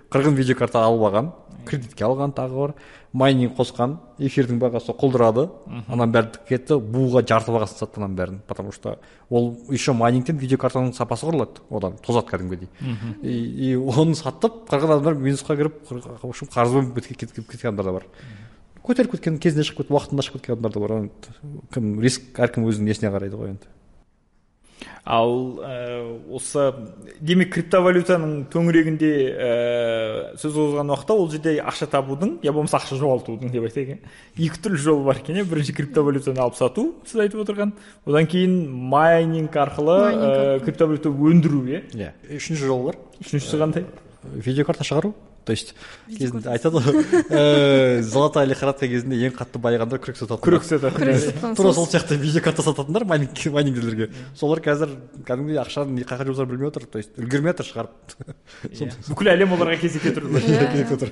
қырғын видеокарта алып алған, кредитке алған тағы бар, майнинг қосқан, эфирдің бағасы құлдырады, анан бәрі кетті, буға жарты бағасын сатты анан бәрін, потому что ол еще майнингтен видеокартаның сапасы құрылады, одан тозады кәдімгідей. И оны сатып, қырғын адамдар минусқа кіріп, в общем, қарызбен кеткен адамдар да бар. Көтеріп кеткен, кезінде шығып кетіп, уақытында шығып кеткен адамдар да бар. Кім риск әркім өзінің несіне қарайды ғой енді. Ал осы демек криптовалютаның төңірегінде сөз қозғаған уақытта ол жерде ақша табудың, я болмаса ақша жоғалтудың деп айтайық. Екі түрлі жол бар екен. Бірінші криптовалютаны алып сату, сіз айтып отырған. Одан кейін майнинг арқылы криптовалюта өндіру, иә. Үшінші жол бар. Үшіншісі қандай? Видеокарта шығару. То есть кезінде айтады ғой, золотая лихорадка кезінде ең қатты байығандар күрек сататын. Күрек сататын. Тура сол сияқты видеокарта сататындар майнингерлерге. Солар қазір кәдімгідей ақшаны қайда жұмсар білмей отыр, то есть үлгермей отыр шығарып. Бүкіл әлем оларға кезекте тұр.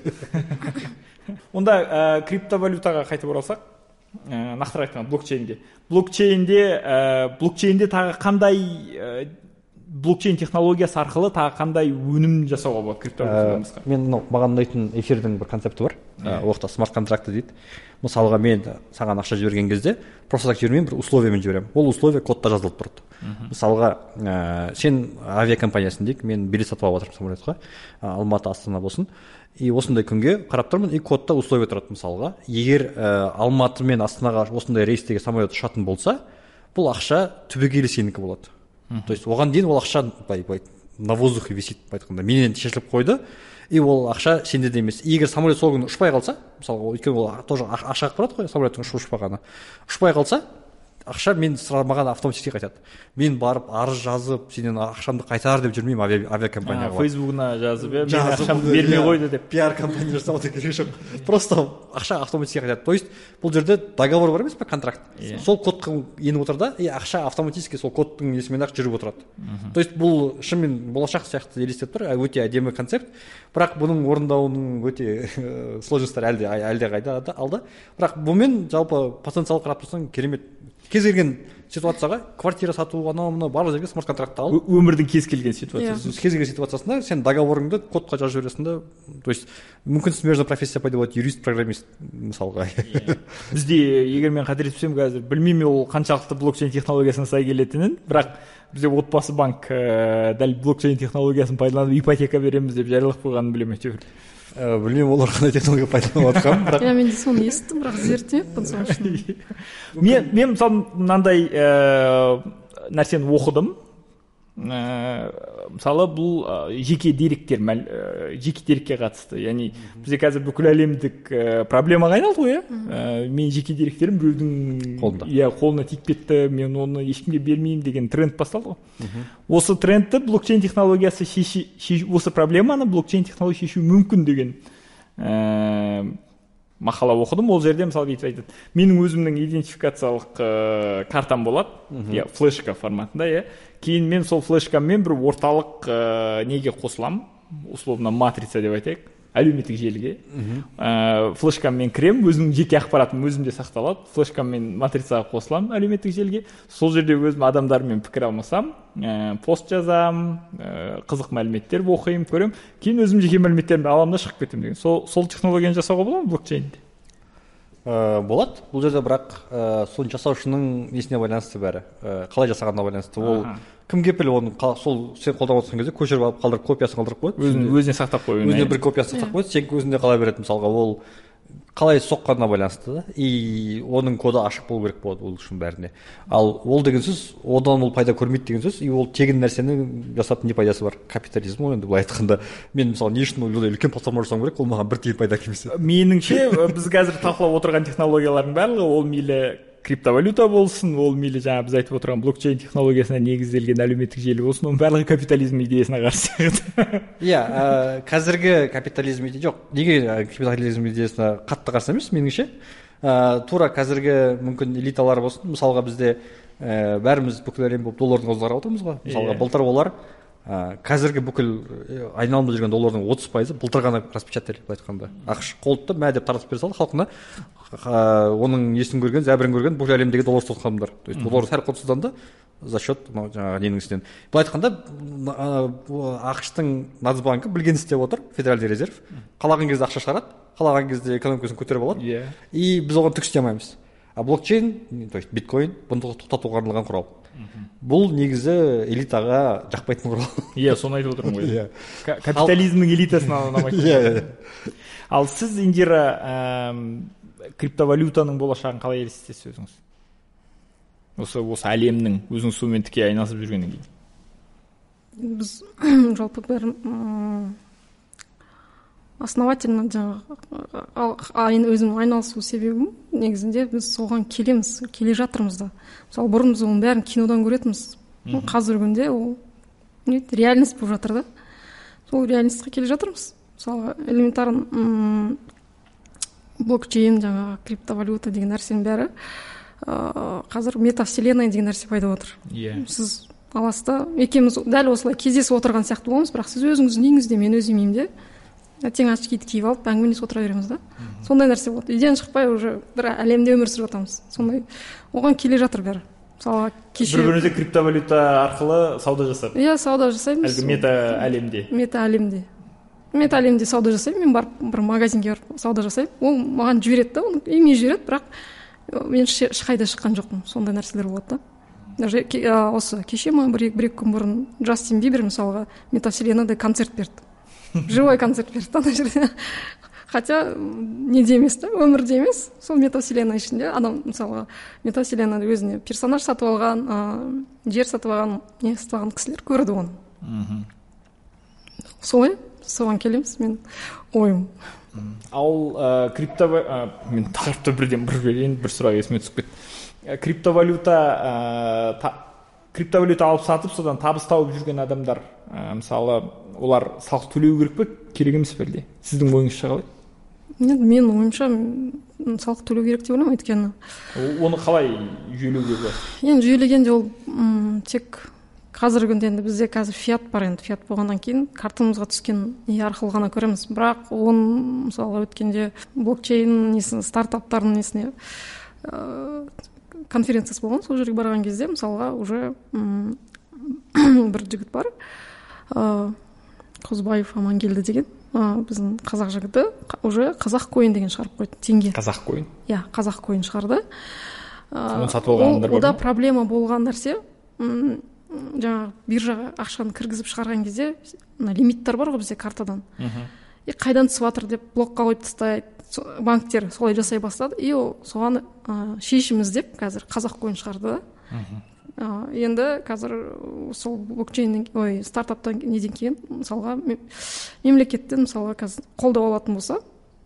Онда криптовалютаға қайтып оралсақ, нақтырақ айтқанда блокчейнде тағы қандай блокчейн технологиясы арқылы тағы қандай өнім жасауға болады криптовалютадан? Мен маған ұнайтын эфирдің бір концепті бар. Оқта смарт контракты дейді. Мысалға мен саған ақша жіберген кезде просто так жібермеймін, бір условиямен жіберемін. Ол условия кодта жазылып тұрады. Мысалға сен авиакомпаниясын дейік, мен билет сатып алып жатырмын самолетқа, Алматы, Астана болсын. И осындай күнге қарап тұрмын, и кодта условия тұрады. Мысалға, егер Алматы мен Астанаға осындай рейстегі самолет ұшатын болса, бұл ақша түбегейлі сенікі болады. То есть оған дейін ол ақша на воздухе висит, айтқанда менен шешіліп қойды, и ол ақша сенде де емес. Егер самолет сол күні ұшпай қалса, мысалға, өйткені ол тоже ақша ақпарат қой, самолеттің ұшпағаны. Ұшпай қалса, ақша мен маған автоматически қайтады. Мен барып арыз жазып, сенен ақшамды қайтар деп жүрмеймін авиакомпанияға. Фейсбугына жазып, мен ақшамды бермей қойды деп. Пиар компания жасап отыр керек жоқ. Просто ақша автоматически қайтады. То есть бұл жерде договор бар емес пе, контракт. Сол кодқа еніп отыр да, и ақша автоматически сол кодтың несімен ақ жүріп отырады. То есть бұл шынымен болашақ сияқты елестеп тұр, өте әдемі концепт. Бірақ бұның орындауының өте сложностьтары әлде қайда алда. Бірақ бұмен жалпы потенциал қарап тұрсаң керемет. Кез келген ситуацияға квартира сату, анау мынау барлық жерге смарт контракт алып, өмірдің кез келген ситуациясы. Кез келген ситуациясында сен договорыңды кодқа жазып жібересің да, то есть мүмкін смежный профессия пайда болады, юрист, программист мысалға. Бізде, егер мен қателеспесем, қазір білмеймін ол қаншалықты блокчейн технологиясына сай келетінін, бірақ бізде отбасы банк дәл блокчейн технологиясын пайдаланып ипотека береміз деп жариялап қойғанын білемін әйтеуір. Білмеймін олар қандай технология пайдаланып жатқанын, бірақ мен де соны естідім, бірақ зерттемеппін сол үшін. Мен мысалы мынандай нәрсені оқыдым. Мысалы бұл жеке дерекке қатысты. Яғни бізде қазір бүкіл әлемдік проблемаға айналды ғой, мен жеке деректерім біреудің қолына тиіп кетті, мен оны ешкімге бермеймін деген тренд басталды ғой. Осы трендті блокчейн технологиясы осы проблеманы блокчейн технология шешу мүмкін деген мақала оқыдым. Ол жерде мысалы айтады, менің өзімнің идентификациялық картам болады, флешка форматында, кейін мен сол флешкамен бір орталық неге қосыламын, условно матрица деп айтайық, әлеуметтік желіге. Флешкамен кірем, өзімнің жеке ақпаратым өзімде сақталады, флешкамен матрицаға қосыламын әлеуметтік желіге. Сол жерде өзім адамдармен пікір алмасам, пост жазам, қызық мәліметтер оқимын, көрем, кейін өзім жеке мәліметтерімді аламын да шығып кетемін деген. Сол технологияны жасауға болады ма блокчейнде? Болады. Бұл жерде бірақ соны жасаушының несіне байланысты бәрі. Қалай жасағанына байланысты. Ол кім кепіл оны сол сен қолданып отырған кезде көшіріп алып қалдырып, копиясын қалдырып қояды. Өзіне сақтап қоюына. Өзіне бір копиясын сақтап қояды, сен өзінде қалай береді мысалға, ол қалай соққанына байланысты да, и оның коды ашық болу керек болады ол үшін бәріне. Ал ол деген сөз, одан ол пайда көрмейді деген сөз, и ол тегін нәрсені жасап не пайдасы бар? Капитализм ғой енді былай айтқанда. Мен мысалы не үшін үлкен платформа жасауым керек, ол маған бір тиын пайда келмесе. Меніңше біз қазір талқылап отырған технологиялардың барлығы, ол мейлі криптовалюта болсын, ол мейлі жаңа біз айтып отырған блокчейн технологиясына негізделген әлеуметтік желі болсын, оның барлығы капитализм идеясына қарсы. Қазіргі капитализм идея жоқ. Неге капитализм идеясына қатты қарсы емес, меніңше? Тура қазіргі мүмкін элиталар болсын, мысалға бізде бәріміз бүкіл әлем болып доллардың аузын қарап отырмыз ғой. Мысалға былтыр олар қазіргі бүкіл айналымда жүрген доллардың 30% былтыр ғана распечатали, былай айтқанда ақш қолды мә деп таратып бере салды халқына. Оның несін көрген, зәбірін көрген бүкіл әлемдегі доллар ұстатқан адамдар. То есть доллар сәл құнсызданды за счет жаңағы ненің істен. Былай айтқанда ақштың Нацбанкі білген істеп отыр, федеральный резерв. Қалаған кезде ақша шығарады, қалаған кезде экономикасын көтеріп алады. И біз оған түк істей алмаймыз. А блокчейн, то есть биткоин, бұны тоқтатуға арналған құрал. Бұл негізі элитаға жақпайтын құрал. Соны айтып отырмын ғой. Капитализмнің элитасына ұнамайды. Ал сіз, Индира, криптовалютаның болашағын қалай елестетесіз өзіңіз? Осы әлемнің өзіңіз сумен тіке айналысып жүргеннен кейін. Біз жалпы бір основательно жаңағы өзім айналысу себебім негізінде біз соған келе жатырмыз да. Мысалы бұрын біз оның бәрін кинодан көретінбіз. Қазіргі күнде ол реальность болып жатыр да. Сол реальностьқа келе жатырмыз. Мысалы элементарно блокчейн, жаңағы криптовалюта деген нәрсенің бәрі қазір метавселенная деген нәрсе пайда отыр. Сіз аласыз да, екеуміз дәл осылай кездесіп отырған сияқты боламыз, бірақ сіз өзіңіз дейміз де, мен өз деймін де. Тең очкиді киіп алып әңгімелесіп отыра береміз да. Сондай нәрсе болады. Үйден шықпай уже бір әлемде өмір сүріп жатамыз. Сондай оған келе жатыр бәрі. Мысалы кеше бір-біріңізде криптовалюта арқылы сауда жасап. Сауда жасаймыз. Әлгі мета әлемде сауда жасаймын. Мен барып бір магазинге барып сауда жасаймын. Ол маған жібереді да, оны үйіме жібереді, бірақ мен ешқайда шыққан жоқпын. Сондай нәрселер болады да. Даже осы кеше ма бір-екі күн бұрын Джастин Бибер мысалға метавселенныйда концерт берді. Живой концерт берді ана жерде. Хотя неде емес та, өмірде емес, сол метавселенная ішінде адам мысалға метавселеннада өзіне персонаж сатып алған, жер сатып алған, не сатып алған кісілер көрді оны. Солай, соған келеміз мен ойым. Ал мен тақырыпты бірден бір сұрақ есіме түсіп кетті. Криптовалюта алып сатып, содан табыс тауып жүрген адамдар, мысалы, олар салық төлеу керек пе, керек емес пе? Сіздің ойыңызша қалай? Мен ойымша салық төлеу керек деп ойлаймын, өйткені. Оны қалай жүйелеуге болады? Енді жүйелегенде ол тек қазіргі күнде енді бізде қазір фиат бар, енді фиат болғаннан кейін картамызға түскен не арқылы ғана көреміз. Бірақ оны мысалы өткенде блокчейн стартаптардың несіне конференциясы болған, сол жерге барған кезде мысалға уже бір жігіт бар, Қозыбаев Амангелді деген, біздің қазақ жігіті уже қазақ койын деген шығарып қойды, теңге. Қазақ койын? Қазақ койын шығарды. Оны сатып алғандар бар ма? Ода проблема болған нәрсе, жаңағы биржаға ақшаны кіргізіп шығарған кезде лимиттер бар ғой бізде картадан. Қайдан түсіп жатыр деп блокқа қойып тастайды. Банктер солай жасай бастады, и соған шешіміз деп қазір қазақ койын шығарды да. Енді қазір сол блокчейн стартаптан неден кейін мысалға мемлекеттен мысалға қазір қолдау алатын болса,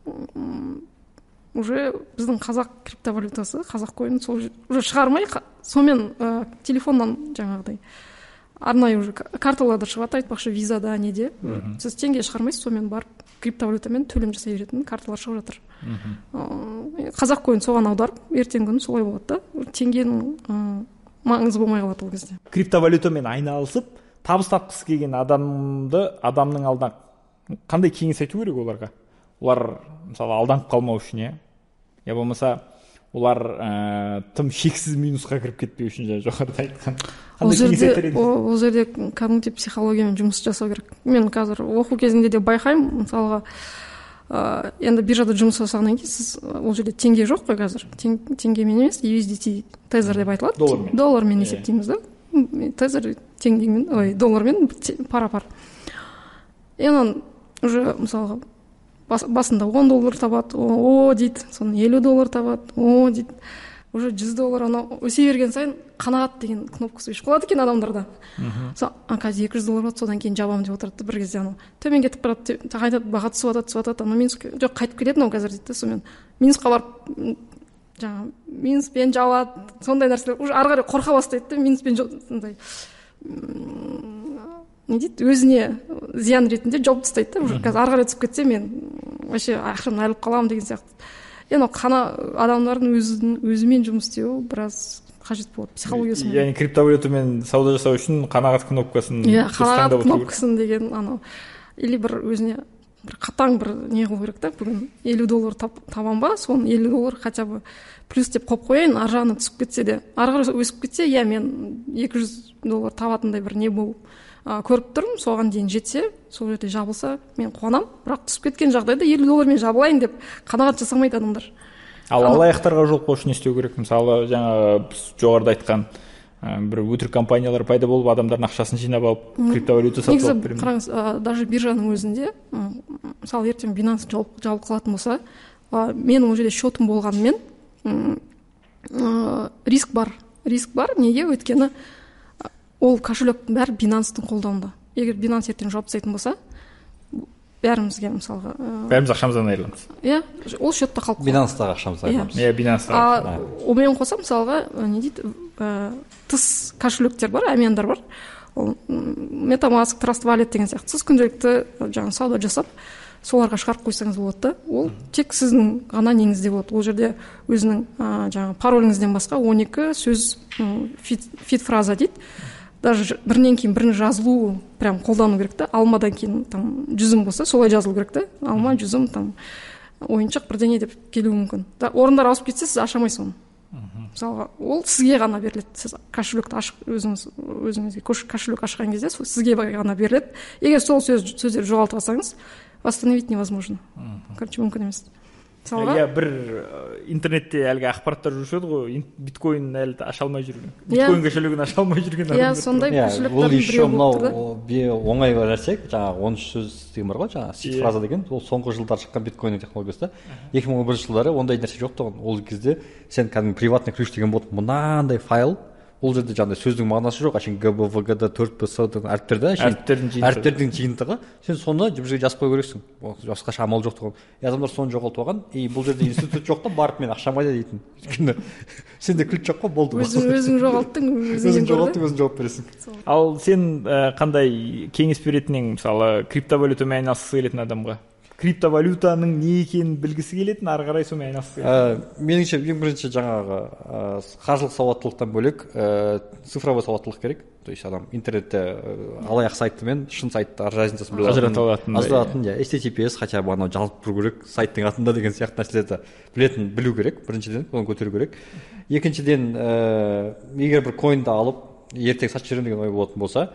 уже біздің қазақ криптовалютасы, қазақ койын сол уже шығармай, сонымен телефоннан жаңағыдай арнайы уже карталарда шығады, айтпақшы визада неде. Сіз теңге шығармайсыз, сонымен барып криптовалютамен төлем жасай беретін карталар шығып жатыр. Қазақ койын соған аударып, ертең күні солай болады да. Теңгенің маңызы болмай қалады ол кезде. Криптовалютамен айналысып, табыс тапқысы келген адамның алдына қандай кеңес айту керек оларға? Олар мысалы алданып қалмау үшін, я болмаса олар тым шексіз минусқа кіріп кетпеу үшін, жоғарыда айтқан. Ол жерде кәдімгідей психологиямен жұмыс жасау керек. Мен қазір оқу кезінде де байқаймын, мысалға енді биржада жұмыс жасағаннан кейін сіз ол жерде теңге жоқ қой қазір. Теңгемен емес, USDT тезер деп айтылады. Доллармен есептейміз да. Тезер теңгемен, доллармен пара-пар. Енді уже мысалға басында $10 табады, дейді, соны $50 табады, дейді. Уже $100 анау өсе берген сайын қанағат деген кнопкасы өшіп қалады екен адамдарда. Қазір $200 болады, содан кейін жабамын деп отырады, бір кезде анау төмен кетіп барады, қайтады, баға түсіп жатады, анау минус жоқ қайтып келеді мынау қазір дейді, сонымен минусқа барып жаңағы минуспен жауады, сондай нәрселер уже ары қарай қорқа бастайды да, минуспен сондай не дейді, өзіне зиян ретінде жауып тастайды да, уже қазір ары қарай түсіп кетсе мен вообще ақшамнан айырылып қаламын деген сияқты. Енді қана адамдардың өзімен жұмыс істеу біраз қажет болады психологиясымен. Яғни криптовалютамен сауда жасау үшін қанағат кнопкасын қанағат кнопкасын деген анау или бір өзіне бір қатаң бір не қылу керек та, бүгін $50 табам ба, соны $50 хотя бы плюс деп қойып қояйын, ар жағына түсіп кетсе де, ары қарай өсіп кетсе, мен $200 табатындай бір не болып көріп тұрмын, соған дейін жетсе, сол жерде жабылса мен қуанам, бірақ түсіп кеткен жағдайда $50 мен жабылайын деп қанағат жасамайды адамдар. Ал алаяқтарға жол қою үшін не істеу керек? Мысалы, жаңа жоғарыда айтқан бір өтірік компаниялар пайда болып, адамдардың ақшасын жинап алып, криптовалюта сатып алып беремін. Негізі қараңыз, даже биржаның өзінде, мысалы ертең Binance жабылып қалатын болса, мен ол жерде счетым болғанымен риск бар. Неге? Өйткені ол кошелектің бәрі Binance-тың қолдауында. Егер Binance ертең жауып тастайтын болса, бәрімізге мысалға бәріміз ақшамыздан айырыламыз. Ол счетта қалып қалады. Binance-тағы ақшамыздан айырыламыз. Binance-тағы. Онымен қоса мысалға не дейді, тыс кошелектер бар, әмияндар бар. Ол MetaMask, Trust Wallet деген сияқты сіз күнделікті жаңа сауда жасап, соларға шығарып қойсаңыз болады да. Ол тек сіздің ғана неңізде болады. Ол жерде өзінің жаңа пароліңізден басқа 12 сөз фит фраза дейді. Даже бірінен кейін бірін жазылу прям қолдану керек та. Алмадан кейін там жүзім болса, солай жазылу керек та. Алма, жүзім, там ойыншық бірдеңе деп келуі мүмкін. Орындар ауысып кетсе, сіз аша алмайсыз оны. Мысалға, ол сізге ғана беріледі. Сіз кошелекті ашып, өзіңізге кошелек ашқан кезде сізге ғана беріледі. Егер сол сөздерді жоғалтып алсаңыз, восстановить невозможно. Короче, мүмкін емес. Бір интернетте әлгі ақпараттар жүруші еді ғой, биткоин әлі аша алмай жүрген. Биткоин кошелегін аша алмай жүрген адамдар. Сондай кошелектардың біреу болып тұр. Ол оңай нәрсе, жаңағы 13 сөз деген бар ғой, жаңағы сит фраза деген, ол соңғы жылдар шыққан биткоин технологиясы. 2011 жылдары ондай нәрсе жоқ тұғын. Ол кезде сен кәдімгі приватный ключ деген болды, мынандай файл, ол жерде жаңағыдай сөздің мағынасы жоқ, әшейін ГБВГ-да 4ПС-дің әріптердің жиынтығы, сен соны бір жерге жазып қою керексің. Басқаша амал жоқ тұғын. Адамдар соны жоғалтып алған, бұл жерде институт жоқ та, барып мен ақшам қайда дейтін. Өйткені сенде ключ жоқ қой, болды. Өзің жоғалттың, өзің жауап бересің. Ал сен қандай кеңес беретін ең, мысалы, криптовалютамен айналысқысы келетін адамға? Криптовалютаның не екенін білгісі келетін, ары қарай сонымен айналысқысы келетін? Меніңше ең бірінші жаңағы қаржылық сауаттылықтан бөлек цифровой сауаттылық керек. То есть адам интернетте алаяқ сайты мен шын сайттың разницасын ажырата алатын, HTTPS хотя бы анау жазып тұру керек, сайттың атында деген сияқты нәрселерді білу керек. Біріншіден оны көтеру керек. Екіншіден, егер бір койнды алып ертең сатып жіберемін деген ой болатын болса,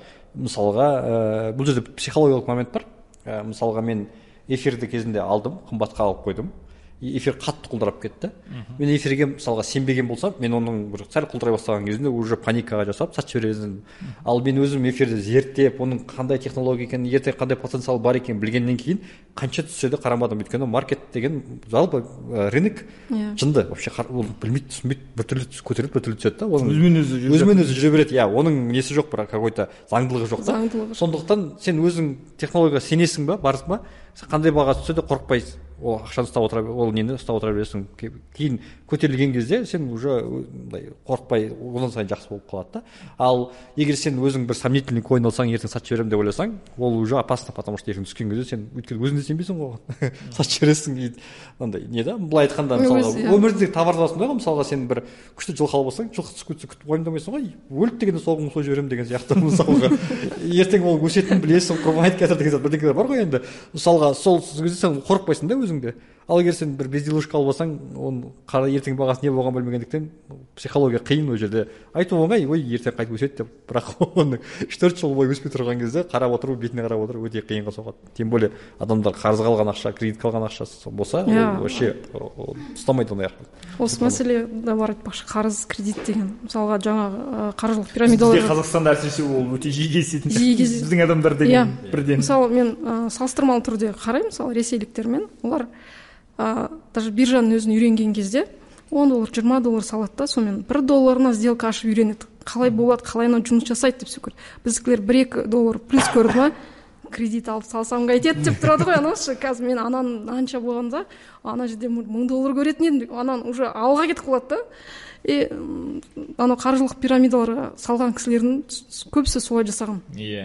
мысалға бұл жерде психологиялық момент бар. Мысалға мен эфирді кезінде алдым, қымбатқа алып қойдым. Эфир қатты құлдырап кетті. Мен эфирге мысалға сенбеген болсам, мен оның бір сәл құлдырай бастаған кезінде уже паникаға жасап сатып жібересің. Ал мен өзім эфирді зерттеп, оның қандай технология екенін, ертең қандай потенциал бар екенін білгеннен кейін қанша түссе де қарамадым. Өйткені маркет деген жалпы рынок жынды, вообще білмейді, түсінбейді, біртүрлі көтеріліп біртүрлі түседі да. Өзімен өзі жүре береді. Оның несі жоқ, бір какой-то заңдылығы жоқ та. Сондықтан сен өзің технологияға сенесің ба, барсың ба, қандай баға түссе де қорықпайсың. Ол ақшаны ұстап отыра бересің. Кейін көтерілген кезде сен уже қорықпай, одан сайын жақсы болып қалады да. Ал егер сен өзің бір сомнительный койн алсаң, ертең сатып жіберемін деп ойласаң, ол уже опасно, потому что ертең түскен кезде сен өйткені өзіңде сенбейсің ғой оған. Сатып жібересің. Андай не да? Былай айтқанда, мысалға өмірде товарды аласың ғой, мысалға сен бір күшті жылқы алып алсаң, жылқы түсіп кетсе күтіп уайымдамайсың ғой. Өлді дегенде соғым сой жіберемін деген сияқты мысалға. Ертең ол өсетінін білесің, құрбан айтып кетер деген сияқты бірдеңелер бар ғой енді. Мысалға сол кезде сен қорықпайсың да өзіңде. Ал егер сен бір безделушка алып алсаң, оны ертең бағасы не болған білмегендіктен психология қиын ол жерде. Айту оңай, ой, ертең қайтып өседі деп, бірақ оны 4 жыл бойы өспей тұрған кезде қарап отыру, бетіне қарап отыру өте қиынға соғады. Тем более адамдар қарызға алған ақша, кредитке алған ақшасы болса, вообще ұстамайды оны аяқпен. Осы мәселе де бар айтпақшы, қарыз, кредит деген. Мысалға жаңағы қаржылық пирамидалар. Бізде Қазақстанда әсіресе ол өте жиі кездесетін. Біздің адамдар деген бірден. Мысалы мен салыстырмалы түрде қараймын, мысалы ресейліктермен, олар даже биржаның өзін үйренген кезде $10, $20 салады да, сонымен $1 сделка ашып үйренеді. Қалай болады, қалай жұмыс жасайды деп сөкір. Біздікілер $1-2 плюс көрді ма, кредит алып салсам қайтеді деп тұрады ғой. Анашы, қазір мен анан анша болғанда, ана жерде $1000 көретін едім, анан уже алға кетіп қалады да. Ана қаржылық пирамидаларға салған кісілердің көбісі солай жасаған.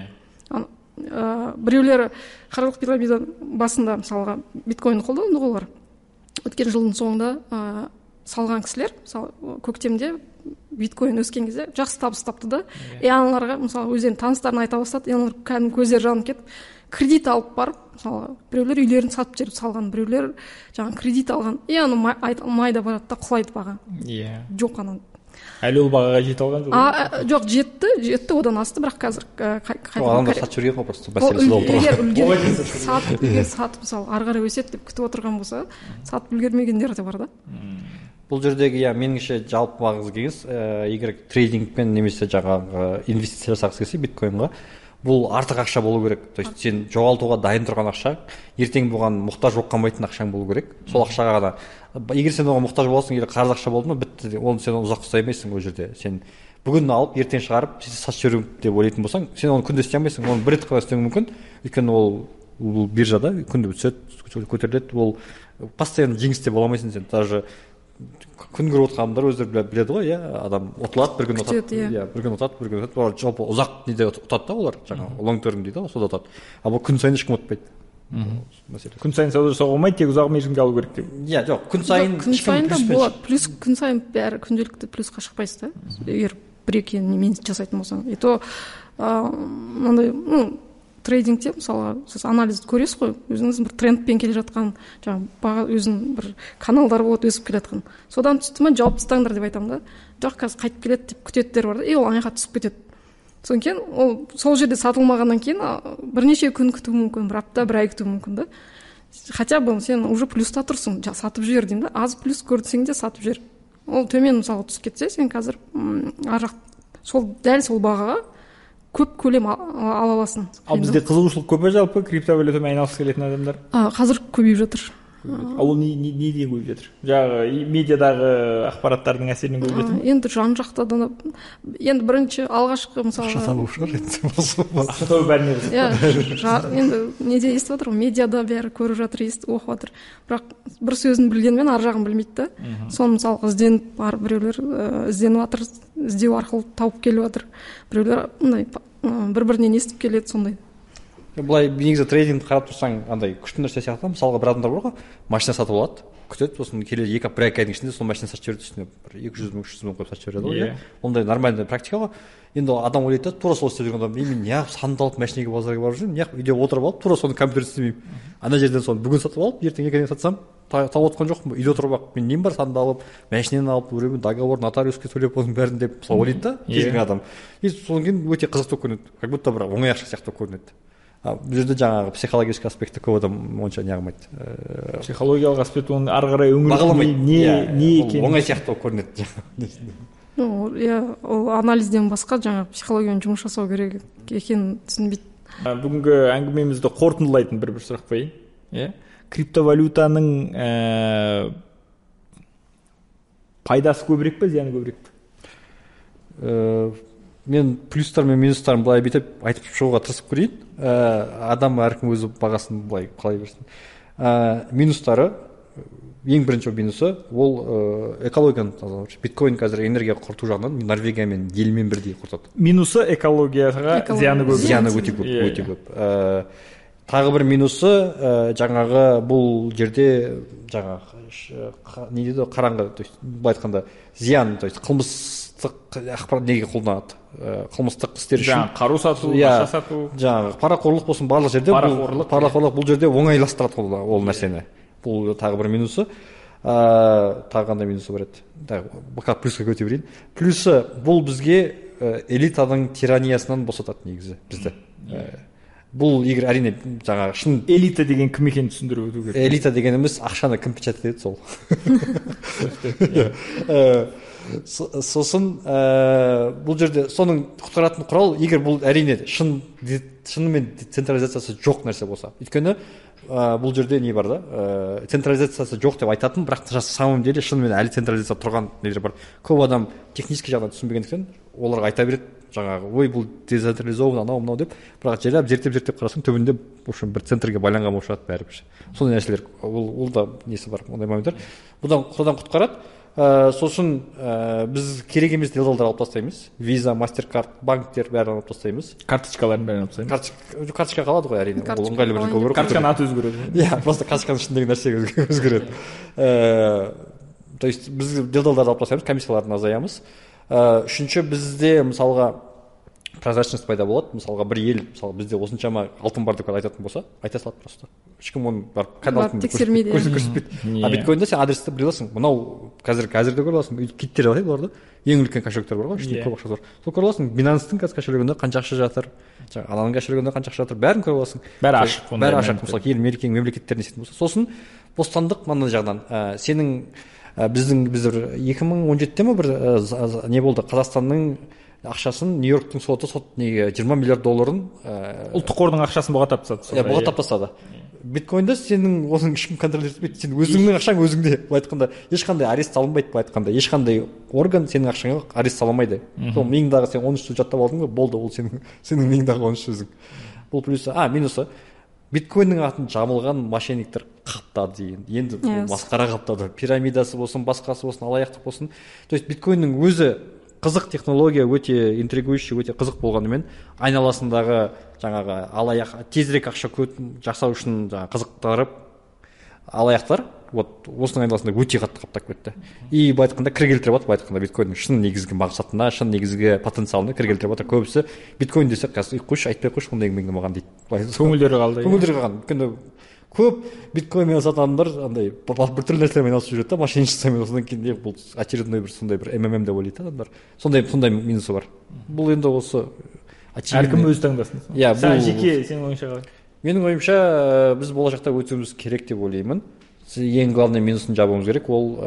Біреулері қаржылық пирамида басында мысалға биткоин қолданды олар. Өткен жылдың соңында салған кісілер, көктемде биткоин өскен кезде жақсы табыс тапты да. Аналарға мысалы өздерінің таныстарына айта бастады, аналар кәдімгі көздері жанып кетіп кредит алып барып, мысалы біреулер үйлерін сатып жіберіп салған, біреулер жаңағы кредит алған, аны майда барады да құлайды баға. Жоқ ана. Әлі ол бағаға жете алған жоқ? Жоқ, жетті, одан асты, бірақ қазір адамдар сатып жүрген ғой просто мәселе сол тұр. Егер сатып мысалы ары қарай өседі деп күтіп отырған болса, сатып үлгермегендер де бар да. Бұл жердегі меніңше жалпы маңызды кеңес, егер трейдингпен немесе жаңағы инвестиция жасағысы келсе биткоинға, бұл артық ақша болу керек. То есть сен жоғалтуға дайын тұрған ақша, ертең бұған мұқтаж болып қалмайтын ақшаң болу керек. Сол ақшаға ғана. Егер сен оған мұқтаж боласың, егер қарыз ақша болды ма, бітті. Оны сен ұзақ ұстай алмайсың ол жерде. Сен бүгін алып, ертең шығарып, сатып жіберу деп ойлайтын болсаң, сен оны күнде істей алмайсың. Оны бір рет қана істеуің мүмкін. Өйткені ол биржада күнде түседі, көтеріледі. Ол постоянно жеңісте бола алмайсың сен. Даже күн көріп отырғандар өздері біледі ғой, адам ұтылады, бір күн ұтады, бір күн ұтады, бір күн ұтады. Олар жалпы ұзақ неде ұтады да, олар жаңағы long term дейді, сода ұтады. А бұл күн сайын ешкім ұтпайды. Күн сайын сауда жасауға болмайды, тек ұзақ мерзімге алу керек деп. Жоқ, күн сайын да болады. Плюс күн сайын бәрі күнделікті плюсқа шықпайсыз да. Егер бір-екі мен жасайтын болсаң. И то мынандай, трейдингте мысалы сіз анализді көресіз ғой, өзіңіз бір трендпен келе жатқан, жаңағы өзінің бір каналдар болады өсіп келе жатқан. Содан түсті ме жауып тастаңдар деп айтамын да. Жоқ, қазір қайтып келеді деп күтетіндер бар да, ол ана жаққа түсіп кетеді. Содан кейін ол сол жерде сатылмағаннан кейін бірнеше күн күту мүмкін, бір апта, бір ай күту мүмкін да. Хотя бы сен уже плюста тұрсың, сатып жібер деймін да. Аз плюс көрсең де сатып жібер. Ол төмен мысалы түсіп кетсе, сен қазір дәл сол бағаға көп көлем ала аласың. Ал бізде қызығушылық көп пе жалпы криптовалютамен айналысқысы келетін адамдар? Қазір көбейіп жатыр. Ол неден көбейіп жатыр? Жаңағы медиадағы ақпараттардың әсерінен көбейіп жатыр ма? Енді жан-жақта да, енді бірінші алғашқы мысалы ақша табу шығар. Ақша табу бәріне. Енді неде естіп жатыр ғой, медиада бәрі көріп жатыр, оқып жатыр. Бірақ бір сөзін білгенмен ар жағын білмейді да. Соны мысалы ізденіп барып біреулер ізденіп жатыр, іздеу арқылы тауып келіп жатыр. Біреулер бір-бірінен естіп келеді сондай. Былай негізі трейдингті қарап тұрсаң, андай күшті нәрсе сияқты. Мысалға бір адамдар бар ғой, машина сатып алады, күтеді, сосын келеді бір айдың ішінде сол машина сатып жібереді, үстіне бір 200 мың, 300 мың қойып сатып жібереді ғой. Ондай нормальный практика ғой. Енді адам ойлайды да, тура сол істеп жүрген адам, мен неғып санды алып машинаға базарға барып жүрмін, неғып үйде отырып алып, тура соны компьютерде істемеймін. Ана жерден соны бүгін сатып алып, ертең екенін сатсам, тауып отқан жоқпын, үйде отырып ақ, мен нем бар, санды алып, машинаны алып, біреумен договор, нотариуске төлеп оның бәрін деп мысалы ойлайды да, кез келген адам. И содан кейін өте қызық болып көрінеді, как будто бір оңай ақша сияқты болып көрінеді. Бұл жерде жаңағы психологический аспекті көп адам онша не қылмайды. Психологиялық аспект оны ары қарай өңіріп не екен оңай сияқты болып көрінеді. Ол анализден басқа жаңағы психологиямен жұмыс жасау керек екенін түсінбейді. Бүгінгі әңгімемізді қорытындылайтын бір сұрақ қояйын. Криптовалютаның пайдасы көбірек пе, зияны көбірек пе? Мен плюстар мен минустарын былай айтып шығуға тырысып көрейін. Адам әркім өзі бағасын былай қалай берсін. Минустары, ең бірінші минусы, ол экологияны тазалау. Биткоин қазір энергия құрту жағынан Норвегиямен елмен бірдей құртады. Минусы экологияға зияны көп. Зияны өте көп. Тағы бір минусы, жаңағы бұл жерде жаңағы не дейді, қараңғы, былай айтқанда зиян, то есть қылмыстық ақпарат неге қолданады? Қылмыстық істер үшін жаңағы қару сату, ақша сату, жаңағы парақорлық болсын, барлық жерде парақорлық бұл жерде оңайластырады ол нәрсені. Бұл тағы бір минусы. Тағы қандай минусы бар еді? Плюсқа көте берейін. Плюсы, бұл бізге элитаның тираниясынан босатады негізі бізді. Бұл егер әрине жаңағы шын элита деген кім екенін түсіндіріп өту керек. Элита дегеніміз ақшаны кім печатает сол. Сосын бұл жерде соның құтқаратын құрал, егер бұл әрине шынымен централизациясы жоқ нәрсе болса. Өйткені бұл жерде не бар да, централизациясы жоқ деп айтатын, бірақ самом деле шынымен әлі централизация тұрған нелер бар. Көп адам технический жағынан түсінбегендіктен оларға айта береді, жаңағы ой бұл децентрализован анау мынау деп, бірақ зерттеп қарасаң түбінде бір центрге байланған болып шығады бәрібір. Сондай нәрселер, ол да несі бар, ондай моменттер. Бұдан құтқарады. Сосын біз керек емес делдалдар алып тастаймыз. Виза, MasterCard, банктер бәрін алып тастаймыз. Карточкаларын бәрін алып тастаймыз. Карточка қалады ғой әрине. Ол ыңғайлы бір көбірек. Карточканың аты өзгереді. Иә, просто карточканың ішіндегі нәрсе өзгереді. То есть біз делдалдарды алып тастаймыз, комиссияларын азаямыз. Үшінші, бізде мысалға прозрачность пайда болады. Мысалға бір ел, мысалы бізде осыншама алтын бар деп айтатын болса, айта салады просто. Ешкім оны барып қайда алтын тексермейді. көрсетпейді. А биткоинде сен адресті біле аласың. Мынау қазір де көре аласың. Киттер атайды оларды. Ең үлкен кошелектер бар ғой, ішінде көп ақша бар. Сол көре аласың. Binance-тың қазір кошелегінде қанша ақша жатыр, ананың кошелегінде қанша ақша жатыр, бәрін көре аласың. Бәрі ашық. Бәрі ашық. Мысалы, ел мерекенің мемлекеттеріне сетін болса, сосын бостандық мына жағынан. Сенің біздер 2017-те ме бір не болды, Қазақстанның ақшасын Нью-Йорктың соты неге 20 миллиард долларын ұлттық қордың ақшасын бұғаттап тастады. Бұғаттап тастады. Биткоинде сенің оның ешкім контроль етпейді. Сен өзіңнің ақшаң өзіңде. Былай айтқанда ешқандай арест салынбайды, былай айтқанда ешқандай орган сенің ақшаңа арест салмайды. Сол миыңдағы сен 13 сөз жаттап алдың ба, болды, ол сенің миыңдағы 13 сөзің. Бұл плюсы. Минусы. Биткоиннің атын жамылған мошенниктер қаптады деген. Енді масқара қаптады. Пирамидасы болсын, басқасы болсын, алаяқтық болсын. То есть биткоиннің өзі қызық технология, өте интригующий, өте қызық болғанымен айналасындағы жаңағы алаяқ тезірек ақша жасау үшін жаңағы қызықтырып алаяқтар вот осының айналасында өте қатты қаптап кетті. И былай айтқанда кір келтіріп жатыр, былай айтқанда биткоиннің шын негізгі мақсатына, шын негізгі потенциалына кір келтіріп жатыр. Көбісі биткоин десе қазір қойшы, айтпай қойшы ондай әңгімеңді маған дейді. Көңілдері қалды. Көңілдері қалған. Өйткені көп биткоинмен сататын адамдар андай біртүрлі нәрселермен айналысып жүреді да, мошенничествомен. Содан кейін бұл очередной бір сондай бір МММ деп ойлайды адамдар. Сондай минусы бар. Бұл енді осы әркім өзі таңдасын. Сен жеке сенің ойыңша қалай? Менің ойымша біз болашақта өтуіміз керек деп ойлаймын. Ең главный минусын жабуымыз керек, ол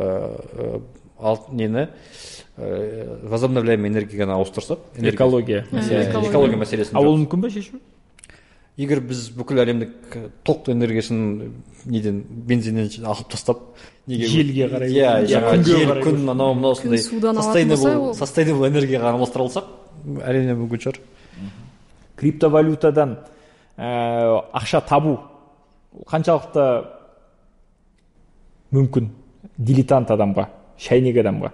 возобновляемый энергияға ауыстырсақ. Экология мәселесін. Ол мүмкін ба шешу? Егер біз бүкіл әлемдік тоқ энергиясын бензиннен алып тастап, желге қарай, жел, күн, анау мынау sustainable энергияға алмастыра алсақ, әрине мүмкін шығар. Криптовалютадан ақша табу қаншалықты мүмкін дилетант адамға, шайнек адамға?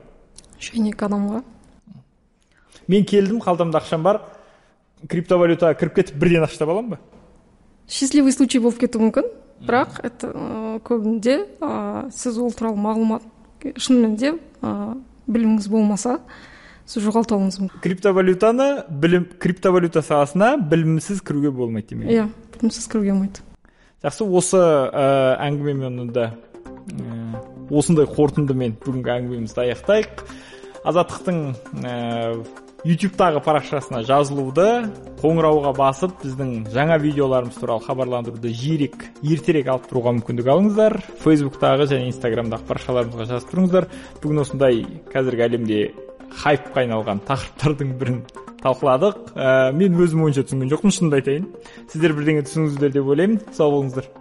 Мен келдім, қалтамда ақшам бар, криптовалютаға кіріп кетіп бірден ақша таба аламын ба? Счастливый случай болып кетуі мүмкін, бірақ көбінде сіз ол туралы мағлұмат шынымен де біліміңіз болмаса, сіз жоғалтуыңыз мүмкін. Криптовалюта саласына білімсіз кіруге болмайды демек. Иә, білімсіз кіруге болмайды. Жақсы, осы әңгімемен да осындай қорытындымен бүгінгі әңгімемізді аяқтайық. Азаттықтың YouTube-тағы парақшасына жазылуды, қоңырауға басып, біздің жаңа видеоларымыз туралы хабарландыруды ертерек алып тұруға мүмкіндік алыңыздар. Facebook-тағы және Instagram-дағы парақшаларымызға жазып тұрыңыздар. Бүгін осындай қазіргі әлемде хайпқа айналған тақырыптардың бірін талқыладық. Мен өзім ойынша түсінген жоқпын, шынымды айтайын. Сіздер бірдеңе түсініңіздер деп ойлаймын. Сау болыңыздар.